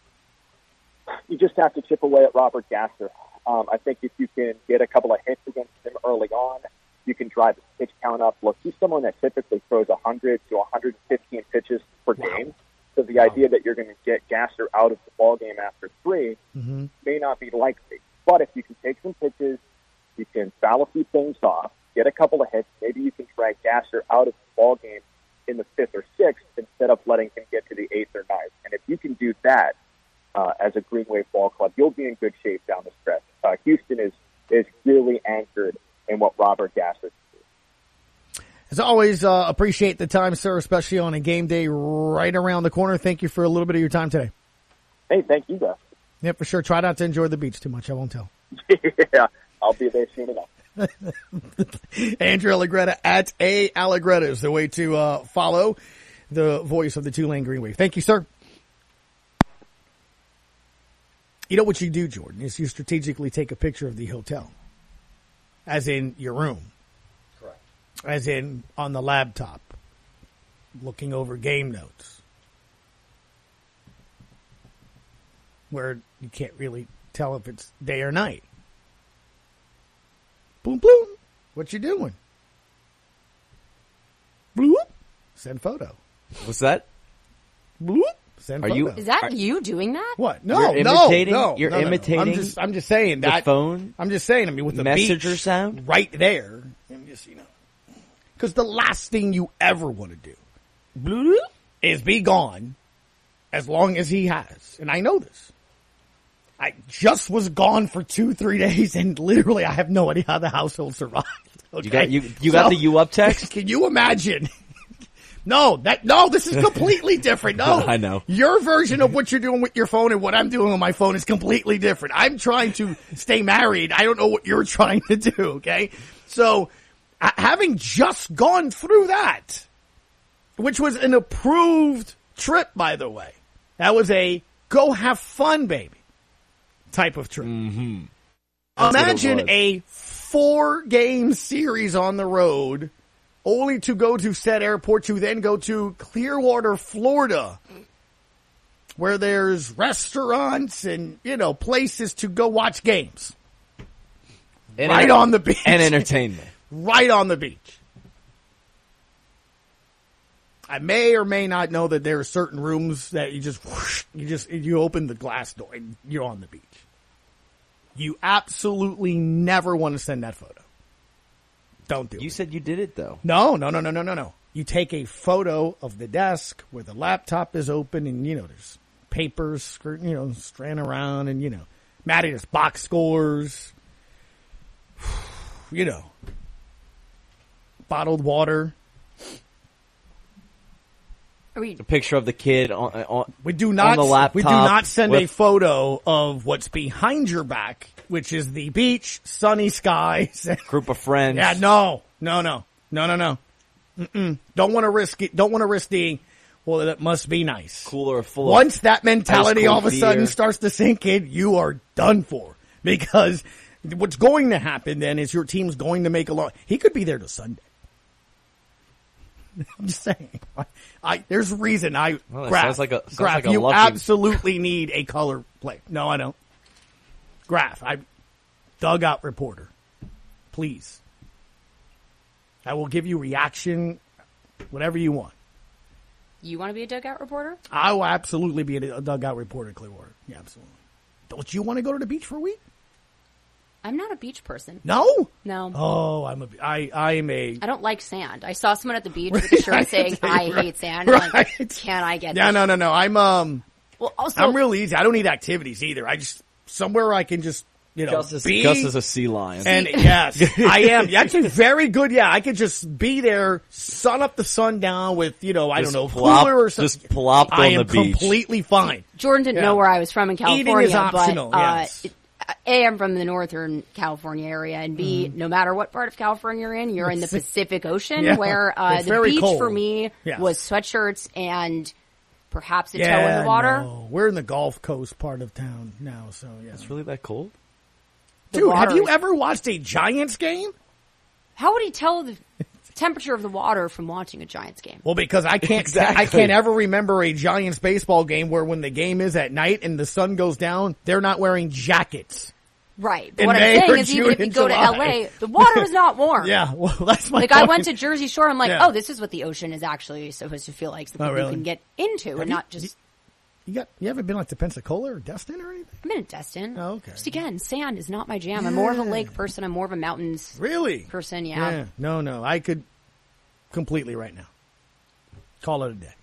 You just have to chip away at Robert Gasser. I think if you can get a couple of hits against him early on, you can drive the pitch count up. Look, he's someone that typically throws 100 to 115 pitches per game. So the idea that you're going to get Gasser out of the ball game after 3 may not be likely. But if you can take some pitches, you can foul a few things off, get a couple of hits, maybe you can drag Gasser out of the ball game in the 5th or 6th instead of letting him get to the 8th or 9th. And if you can do that as a Green Wave Ball Club, you'll be in good shape down the stretch. Houston is really anchored in what Robert Gasser do. As always, appreciate the time, sir, especially on a game day right around the corner. Thank you for a little bit of your time today. Hey, thank you, Gus. Yeah, for sure. Try not to enjoy the beach too much. I won't tell. Yeah, I'll be there soon enough. Andrew Allegretta at A. Allegretta is the way to follow the voice of the Tulane Green Wave. Thank you, sir. You know what you do, Jordan, is you strategically take a picture of the hotel, as in your room. Correct. As in on the laptop, looking over game notes, where you can't really tell if it's day or night. Boom, boom. What you doing? Bloop. Send photo. What's that? Bloop. Send Are photo. you? Is that you doing that? What? No, You're imitating, no. You're imitating. I'm just saying that. The phone. I'm just saying. I mean, with the messenger beach sound right there, and just because the last thing you ever want to do is be gone as long as he has, and I know this. I just was gone for 2-3 days, and literally I have no idea how the household survived. Okay? You got the U up text? Can you imagine? No, this is completely different. No, I know. Your version of what you're doing with your phone and what I'm doing on my phone is completely different. I'm trying to stay married. I don't know what you're trying to do. Okay. So having just gone through that, which was an approved trip, by the way, that was a go have fun, baby type of trip. Mm-hmm. Imagine a 4-game series on the road, only to go to said airport to then go to Clearwater, Florida, where there's restaurants and, places to go watch games. Right on the beach. And entertainment. Right on the beach. I may or may not know that there are certain rooms that you open the glass door and you're on the beach. You absolutely never want to send that photo. Don't do it. You said you did it, though. No. You take a photo of the desk where the laptop is open and, there's papers, straying around and, Maddie does box scores, bottled water. A picture of the kid on we do not, on the laptop. We do not send a photo of what's behind your back, which is the beach, sunny skies. Group of friends. Yeah, no. Mm-mm. Don't want to risk it. Don't want to risk the, well, that must be nice. Cooler full Once that mentality all of a beer. sudden starts to sink in, you are done for. Because what's going to happen then is your team's going to make he could be there till Sunday. I'm just saying. There's a reason sounds like a you lucky... absolutely need a color plate. No, I don't. Graph, dugout reporter. Please. I will give you reaction, whatever you want. You want to be a dugout reporter? I will absolutely be a dugout reporter at Clearwater. Yeah, absolutely. Don't you want to go to the beach for a week? I'm not a beach person. No? No. Oh, I am a... I don't like sand. I saw someone at the beach with a shirt saying, I hate sand. I'm like, can I get Yeah, this? no. I'm real easy. I don't need activities either. I just, somewhere I can just, Gus is a sea lion. And yes, I am. Actually very good. Yeah, I could just be there, sun up the sun down with, cooler or something. Just plop on the beach. I am completely fine. Jordan didn't know where I was from in California. Eating is optional, but, yes. A, I'm from the northern California area, and B, no matter what part of California you're in the Pacific Ocean, where the beach cold. for me was sweatshirts and perhaps a toe in the water. No. We're in the Gulf Coast part of town now, so yeah. It's really that cold? Dude, have you ever watched a Giants game? How would he tell the temperature of the water from watching a Giants game? Well, because I can't ever remember a Giants baseball game where when the game is at night and the sun goes down, they're not wearing jackets. Right. But what I'm saying is even if you go to LA, the water is not warm. Yeah, well, that's my point. I went to Jersey Shore, I'm like, oh, this is what the ocean is actually supposed to feel like, so that people can get into and not just... You haven't been to Pensacola or Destin or anything? I've been in Destin. Oh, okay. Just again, sand is not my jam. I'm more of a lake person. I'm more of a mountains person, yeah. No. I could completely right now. Call it a day.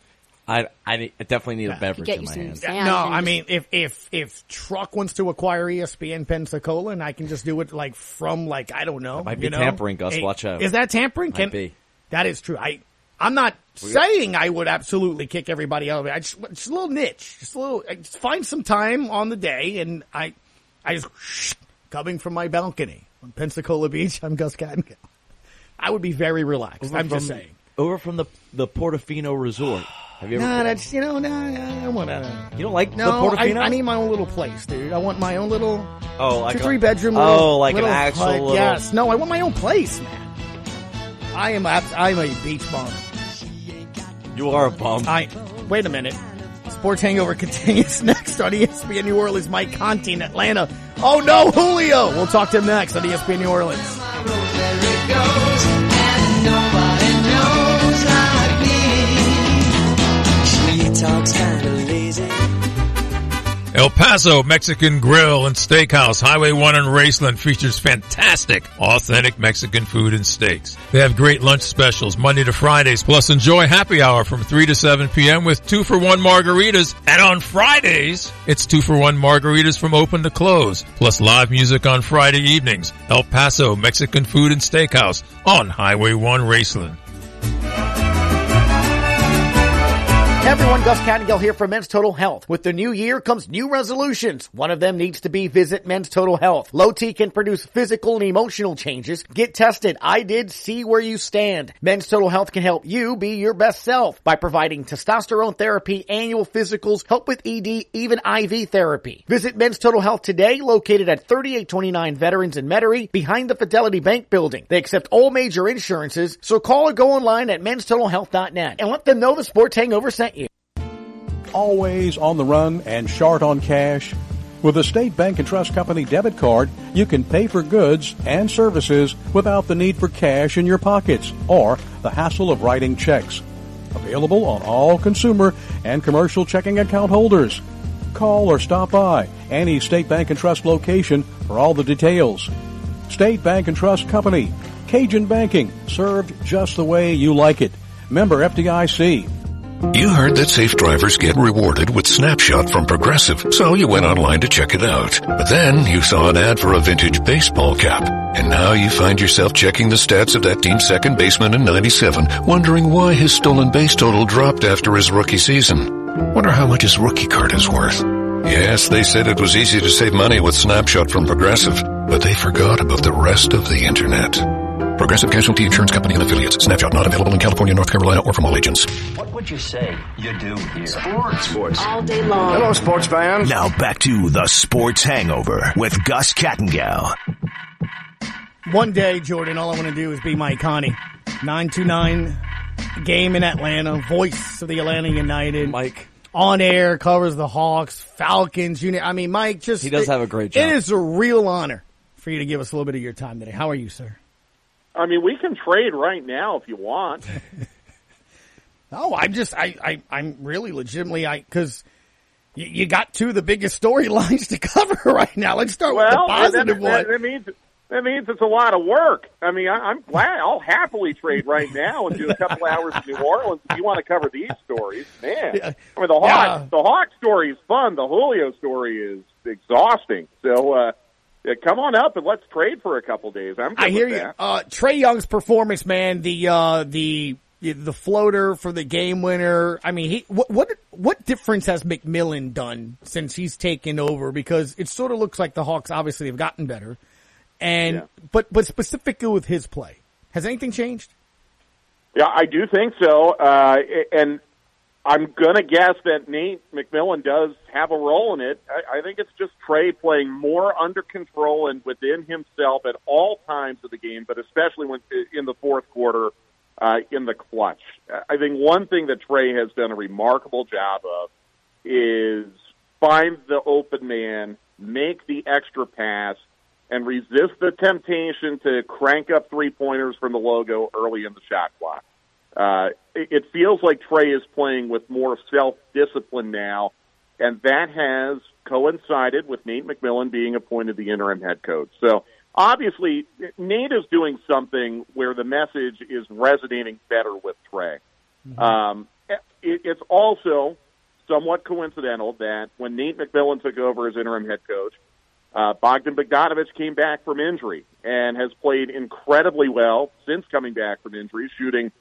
I definitely need a beverage in my hand. No, I mean, if Truck wants to acquire ESPN Pensacola and I can just do it from I don't know. It might be tampering, Gus. Watch out. Is that tampering? Might be. That is true. I'm not saying I would absolutely kick everybody out of it. Just a little niche. Just find some time on the day, and I just coming from my balcony on Pensacola Beach. I'm Gus Kattengell. I would be very relaxed. Just saying. Over from the Portofino Resort. Have you ever? No, that's I want to. You don't like the Portofino? I need my own little place, dude. I want my own little 2-3 bedroom. Like an actual hut. little. Yes, no, I want my own place, man. I'm a beach bum. You are a bum. Wait a minute. Sports Hangover continues next on ESPN New Orleans. Mike Conti in Atlanta. Oh no, Julio! We'll talk to him next on ESPN New Orleans. El Paso Mexican Grill and Steakhouse, Highway 1 in Raceland, features fantastic, authentic Mexican food and steaks. They have great lunch specials Monday to Fridays, plus enjoy happy hour from 3 to 7 p.m. with 2-for-1 margaritas. And on Fridays, it's 2-for-1 margaritas from open to close, plus live music on Friday evenings. El Paso Mexican Food and Steakhouse on Highway 1 Raceland. Hey everyone, Gus Cattingill here from Men's Total Health. With the new year comes new resolutions. One of them needs to be visit Men's Total Health. Low T can produce physical and emotional changes. Get tested. I did. See where you stand. Men's Total Health can help you be your best self by providing testosterone therapy, annual physicals, help with ED, even IV therapy. Visit Men's Total Health today, located at 3829 Veterans in Metairie, behind the Fidelity Bank building. They accept all major insurances, so call or go online at menstotalhealth.net and let them know the Sports Hangover sent you. Always on the run and short on cash? With a State Bank and Trust Company debit card, you can pay for goods and services without the need for cash in your pockets or the hassle of writing checks. Available on all consumer and commercial checking account holders. Call or stop by any State Bank and Trust location for all the details. State Bank and Trust Company. Cajun banking, served just the way you like it. Member FDIC. You heard that safe drivers get rewarded with Snapshot from Progressive, so you went online to check it out. But then you saw an ad for a vintage baseball cap, and now you find yourself checking the stats of that team's second baseman in '97, wondering why his stolen base total dropped after his rookie season. Wonder how much his rookie card is worth. Yes, they said it was easy to save money with Snapshot from Progressive, but they forgot about the rest of the Internet. Progressive Casualty Insurance Company and Affiliates. Snapshot not available in California, North Carolina, or from all agents. What would you say you do here? Sports. All day long. Hello, sports fans. Now back to the Sports Hangover with Gus Cattingill. One day, Jordan, all I want to do is be Mike Connie. 929 game in Atlanta, voice of the Atlanta United. Mike. On air, covers the Hawks, Falcons, I mean, Mike just... He does have a great job. It is a real honor for you to give us a little bit of your time today. How are you, sir? I mean, we can trade right now if you want. No, I'm really legitimately, because you got two of the biggest storylines to cover right now. Let's start with the positive one. That means it's a lot of work. I mean, I'm glad. I'll happily trade right now and do a couple hours in New Orleans if you want to cover these stories. Man, I mean, the Hawk story is fun. The Julio story is exhausting. So, come on up and let's trade for a couple days. I hear you. Trae Young's performance, man. The floater for the game winner. I mean, what difference has McMillan done since he's taken over? Because it sort of looks like the Hawks obviously have gotten better, but specifically with his play, has anything changed? Yeah, I do think so, and I'm going to guess that Nate McMillan does have a role in it. I think it's just Trae playing more under control and within himself at all times of the game, but especially when in the fourth quarter in the clutch. I think one thing that Trae has done a remarkable job of is find the open man, make the extra pass, and resist the temptation to crank up three-pointers from the logo early in the shot clock. It feels like Trae is playing with more self-discipline now, and that has coincided with Nate McMillan being appointed the interim head coach. So, obviously, Nate is doing something where the message is resonating better with Trae. Mm-hmm. It's also somewhat coincidental that when Nate McMillan took over as interim head coach, Bogdan Bogdanović came back from injury and has played incredibly well since coming back from injury, shooting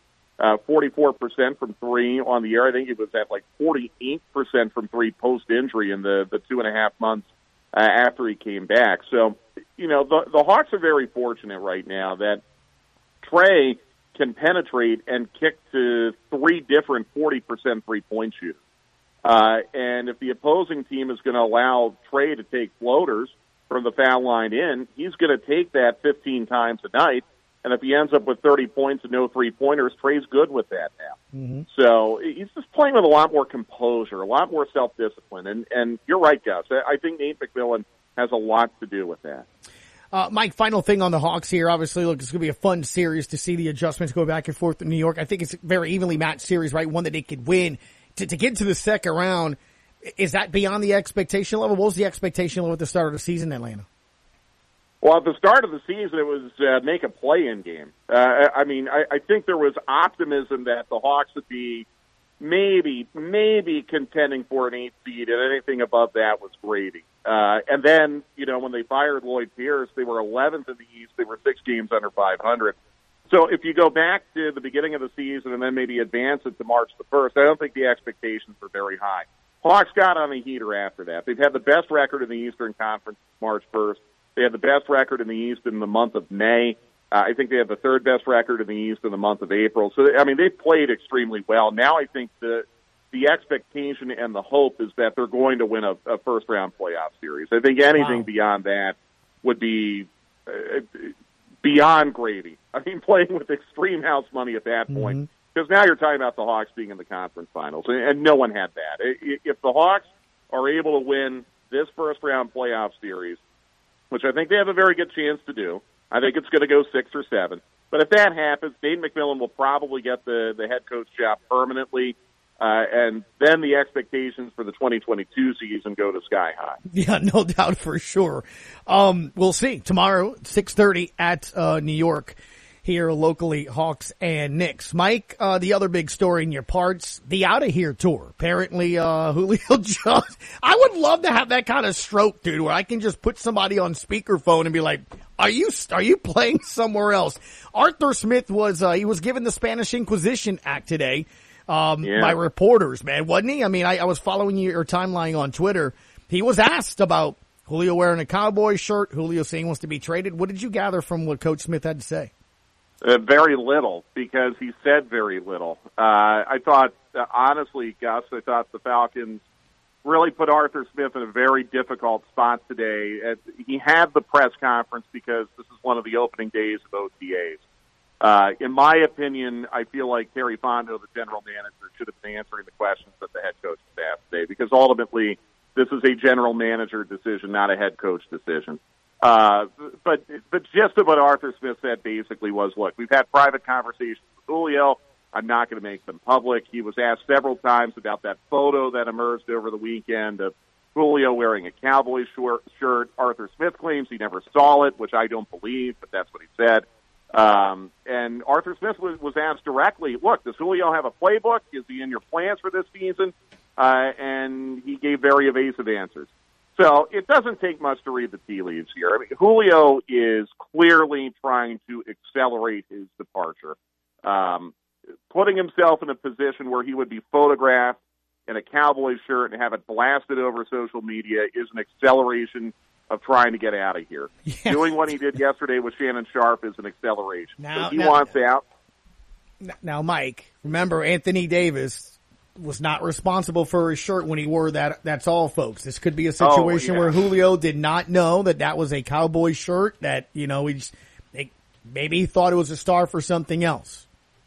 44% from three on the year. I think it was at like 48% from three post-injury in the 2.5 months after he came back. So, the Hawks are very fortunate right now that Trae can penetrate and kick to three different 40% three-point shooters. And if the opposing team is going to allow Trae to take floaters from the foul line in, he's going to take that 15 times a night. And if he ends up with 30 points and no three-pointers, Trae's good with that now. Mm-hmm. So he's just playing with a lot more composure, a lot more self-discipline. And you're right, Gus. I think Nate McMillan has a lot to do with that. Mike, final thing on the Hawks here. Obviously, look, it's going to be a fun series to see the adjustments go back and forth in New York. I think it's a very evenly matched series, right? One that they could win. To get to the second round, Is that beyond the expectation level? What was the expectation level at the start of the season in Atlanta? Well, at the start of the season, it was make a play-in game. I think there was optimism that the Hawks would be maybe contending for an 8th seed, and anything above that was gravy. And then, when they fired Lloyd Pierce, they were 11th in the East. They were 6 games under 500. So if you go back to the beginning of the season and then maybe advance it to March the 1st, I don't think the expectations were very high. Hawks got on a heater after that. They've had the best record in the Eastern Conference March 1st. They had the best record in the East in the month of May. I think they have the 3rd best record in the East in the month of April. So, they've played extremely well. Now I think the expectation and the hope is that they're going to win a first-round playoff series. I think anything beyond that would be beyond gravy. Playing with extreme house money at that point. Because now you're talking about the Hawks being in the conference finals, and no one had that. If the Hawks are able to win this first-round playoff series, which I think they have a very good chance to do, I think it's going to go 6 or 7. But if that happens, Nate McMillan will probably get the head coach job permanently, and then the expectations for the 2022 season go to sky high. Yeah, no doubt for sure. We'll see. Tomorrow, 6:30 at New York. Here locally, Hawks and Knicks. Mike, the other big story in your parts, the Out of Here tour. Apparently, Julio Jones. I would love to have that kind of stroke, dude, where I can just put somebody on speakerphone and be like, are you playing somewhere else? Arthur Smith he was given the Spanish Inquisition Act today, by reporters, man, wasn't he? I was following your timeline on Twitter. He was asked about Julio wearing a Cowboy shirt, Julio saying he wants to be traded. What did you gather from what Coach Smith had to say? Very little, because he said very little. I thought, honestly, Gus, the Falcons really put Arthur Smith in a very difficult spot today. He had the press conference because this is one of the opening days of OTAs. In my opinion, I feel like Terry Fondo, the general manager, should have been answering the questions that the head coach was asked today, because ultimately this is a general manager decision, not a head coach decision. But just what Arthur Smith said basically was, look, we've had private conversations with Julio. I'm not going to make them public. He was asked several times about that photo that emerged over the weekend of Julio wearing a Cowboys shirt. Arthur Smith claims he never saw it, which I don't believe, but that's what he said. And Arthur Smith was asked directly, look, does Julio have a playbook? Is he in your plans for this season? And he gave very evasive answers. So it doesn't take much to read the tea leaves here. Julio is clearly trying to accelerate his departure. Putting himself in a position where he would be photographed in a Cowboys shirt and have it blasted over social media is an acceleration of trying to get out of here. Yes. Doing what he did yesterday with Shannon Sharpe is an acceleration. So he wants out. Now, Mike, remember Anthony Davis was not responsible for his shirt when he wore that. That's all, folks. This could be a situation where Julio did not know that was a Cowboy shirt, that, maybe he thought it was a star for something else.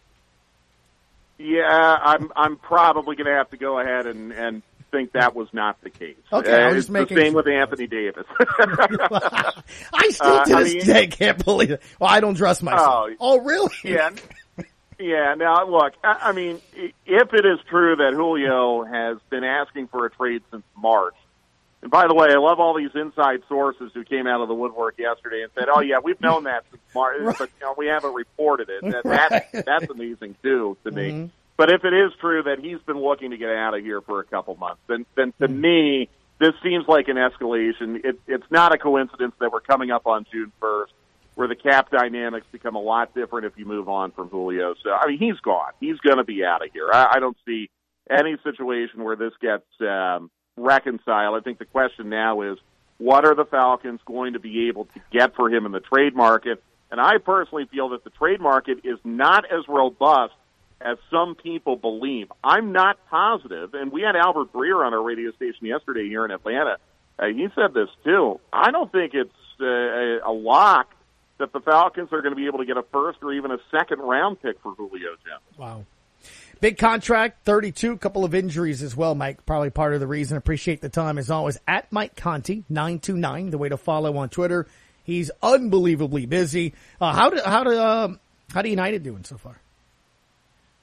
Yeah, I'm probably going to have to go ahead and think that was not the case. Okay, it's the same with Anthony Davis. I still to this day can't believe it. Well, I don't dress myself. Oh, really? Yeah. Yeah, now, look, if it is true that Julio has been asking for a trade since March, and by the way, I love all these inside sources who came out of the woodwork yesterday and said, oh, yeah, we've known that since March, but we haven't reported it. That's amazing, too, to me. But if it is true that he's been looking to get out of here for a couple months, then to me, this seems like an escalation. It's not a coincidence that we're coming up on June 1st. Where the cap dynamics become a lot different if you move on from Julio. So, he's gone. He's going to be out of here. I don't see any situation where this gets reconciled. I think the question now is, what are the Falcons going to be able to get for him in the trade market? And I personally feel that the trade market is not as robust as some people believe. I'm not positive, and we had Albert Breer on our radio station yesterday here in Atlanta. He said this, too. I don't think it's a lock that the Falcons are going to be able to get a first or even a second-round pick for Julio Jones. Wow. Big contract, 32, couple of injuries as well, Mike. Probably part of the reason. Appreciate the time, as always. At Mike Conti, 929, the way to follow on Twitter. He's unbelievably busy. How do United doing so far?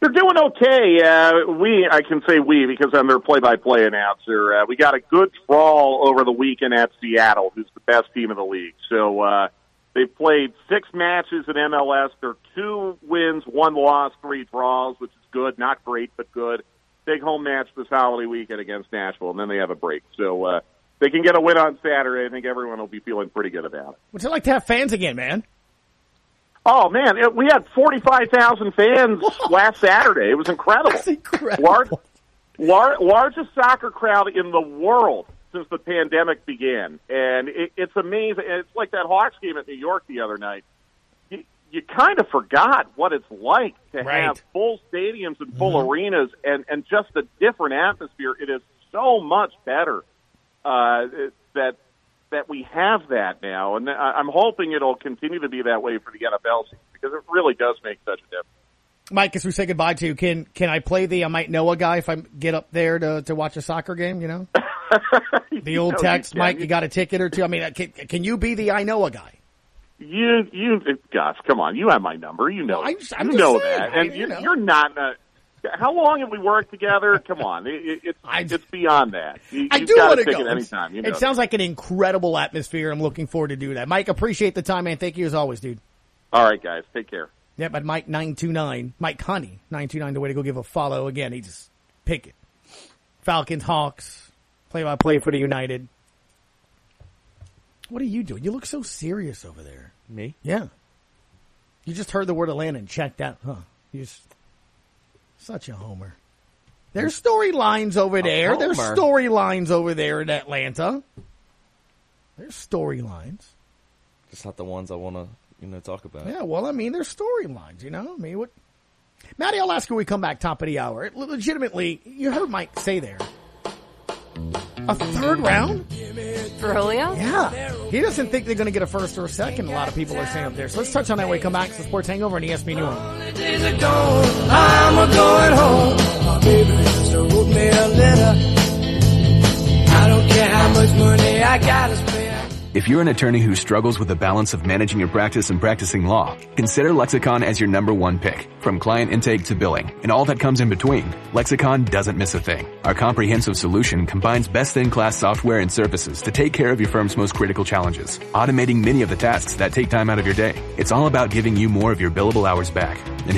They're doing okay. I can say we because I'm their play-by-play announcer. We got a good draw over the weekend at Seattle, who's the best team in the league. So they've played 6 matches in MLS. They're 2 wins, 1 loss, 3 draws, which is good. Not great, but good. Big home match this holiday weekend against Nashville, and then they have a break. So they can get a win on Saturday. I think everyone will be feeling pretty good about it. What's it like to have fans again, man? Oh, man, we had 45,000 fans last Saturday. It was incredible. That's incredible. Largest soccer crowd in the world since the pandemic began. And it's amazing. It's like that Hawks game at New York the other night. You kind of forgot what it's like to have full stadiums and full arenas and just a different atmosphere. It is so much better that we have that now, and I'm hoping it'll continue to be that way for the NFL season because it really does make such a difference. Mike, as we say goodbye to you, can I play the I might know a guy if I get up there to watch a soccer game, you know? The old text, Mike, you got a ticket or two? I mean, can you be the I know a guy? Gosh, come on, you have my number. You know, I'm you know saying, that, and you're not. How long have we worked together? Come on, it's beyond that. I do want to go. Anytime. You know it sounds like an incredible atmosphere. I'm looking forward to do that. Mike, appreciate the time, man. Thank you as always, dude. All right, guys, take care. Yeah, but Mike 929, Mike Honey 929. The way to go give a follow again. He just pick it. Falcons, Hawks, play-by-play for the United. What are you doing? You look so serious over there. Me? Yeah. You just heard the word Atlanta and checked out, huh? You just. Such a homer. There's storylines over there. There's storylines over there in Atlanta. There's storylines. Just not the ones I want to, talk about. Yeah, well, I mean, there's storylines, I mean, what? Matty, I'll ask you when we come back top of the hour. Legitimately, you heard Mike say there. A 3rd round? For Julio? Yeah. He doesn't think they're going to get a 1st or a 2nd. A lot of people are saying up there. So let's touch on that when we come back. It's the Sports Hangover on ESPN New Orleans. Days are gone, I'm going home. My baby just wrote me a letter. I don't care how much money I gotta spend. If you're an attorney who struggles with the balance of managing your practice and practicing law, consider Lexicon as your #1 pick. From client intake to billing and all that comes in between, Lexicon doesn't miss a thing. Our comprehensive solution combines best-in-class software and services to take care of your firm's most critical challenges, automating many of the tasks that take time out of your day. It's all about giving you more of your billable hours back.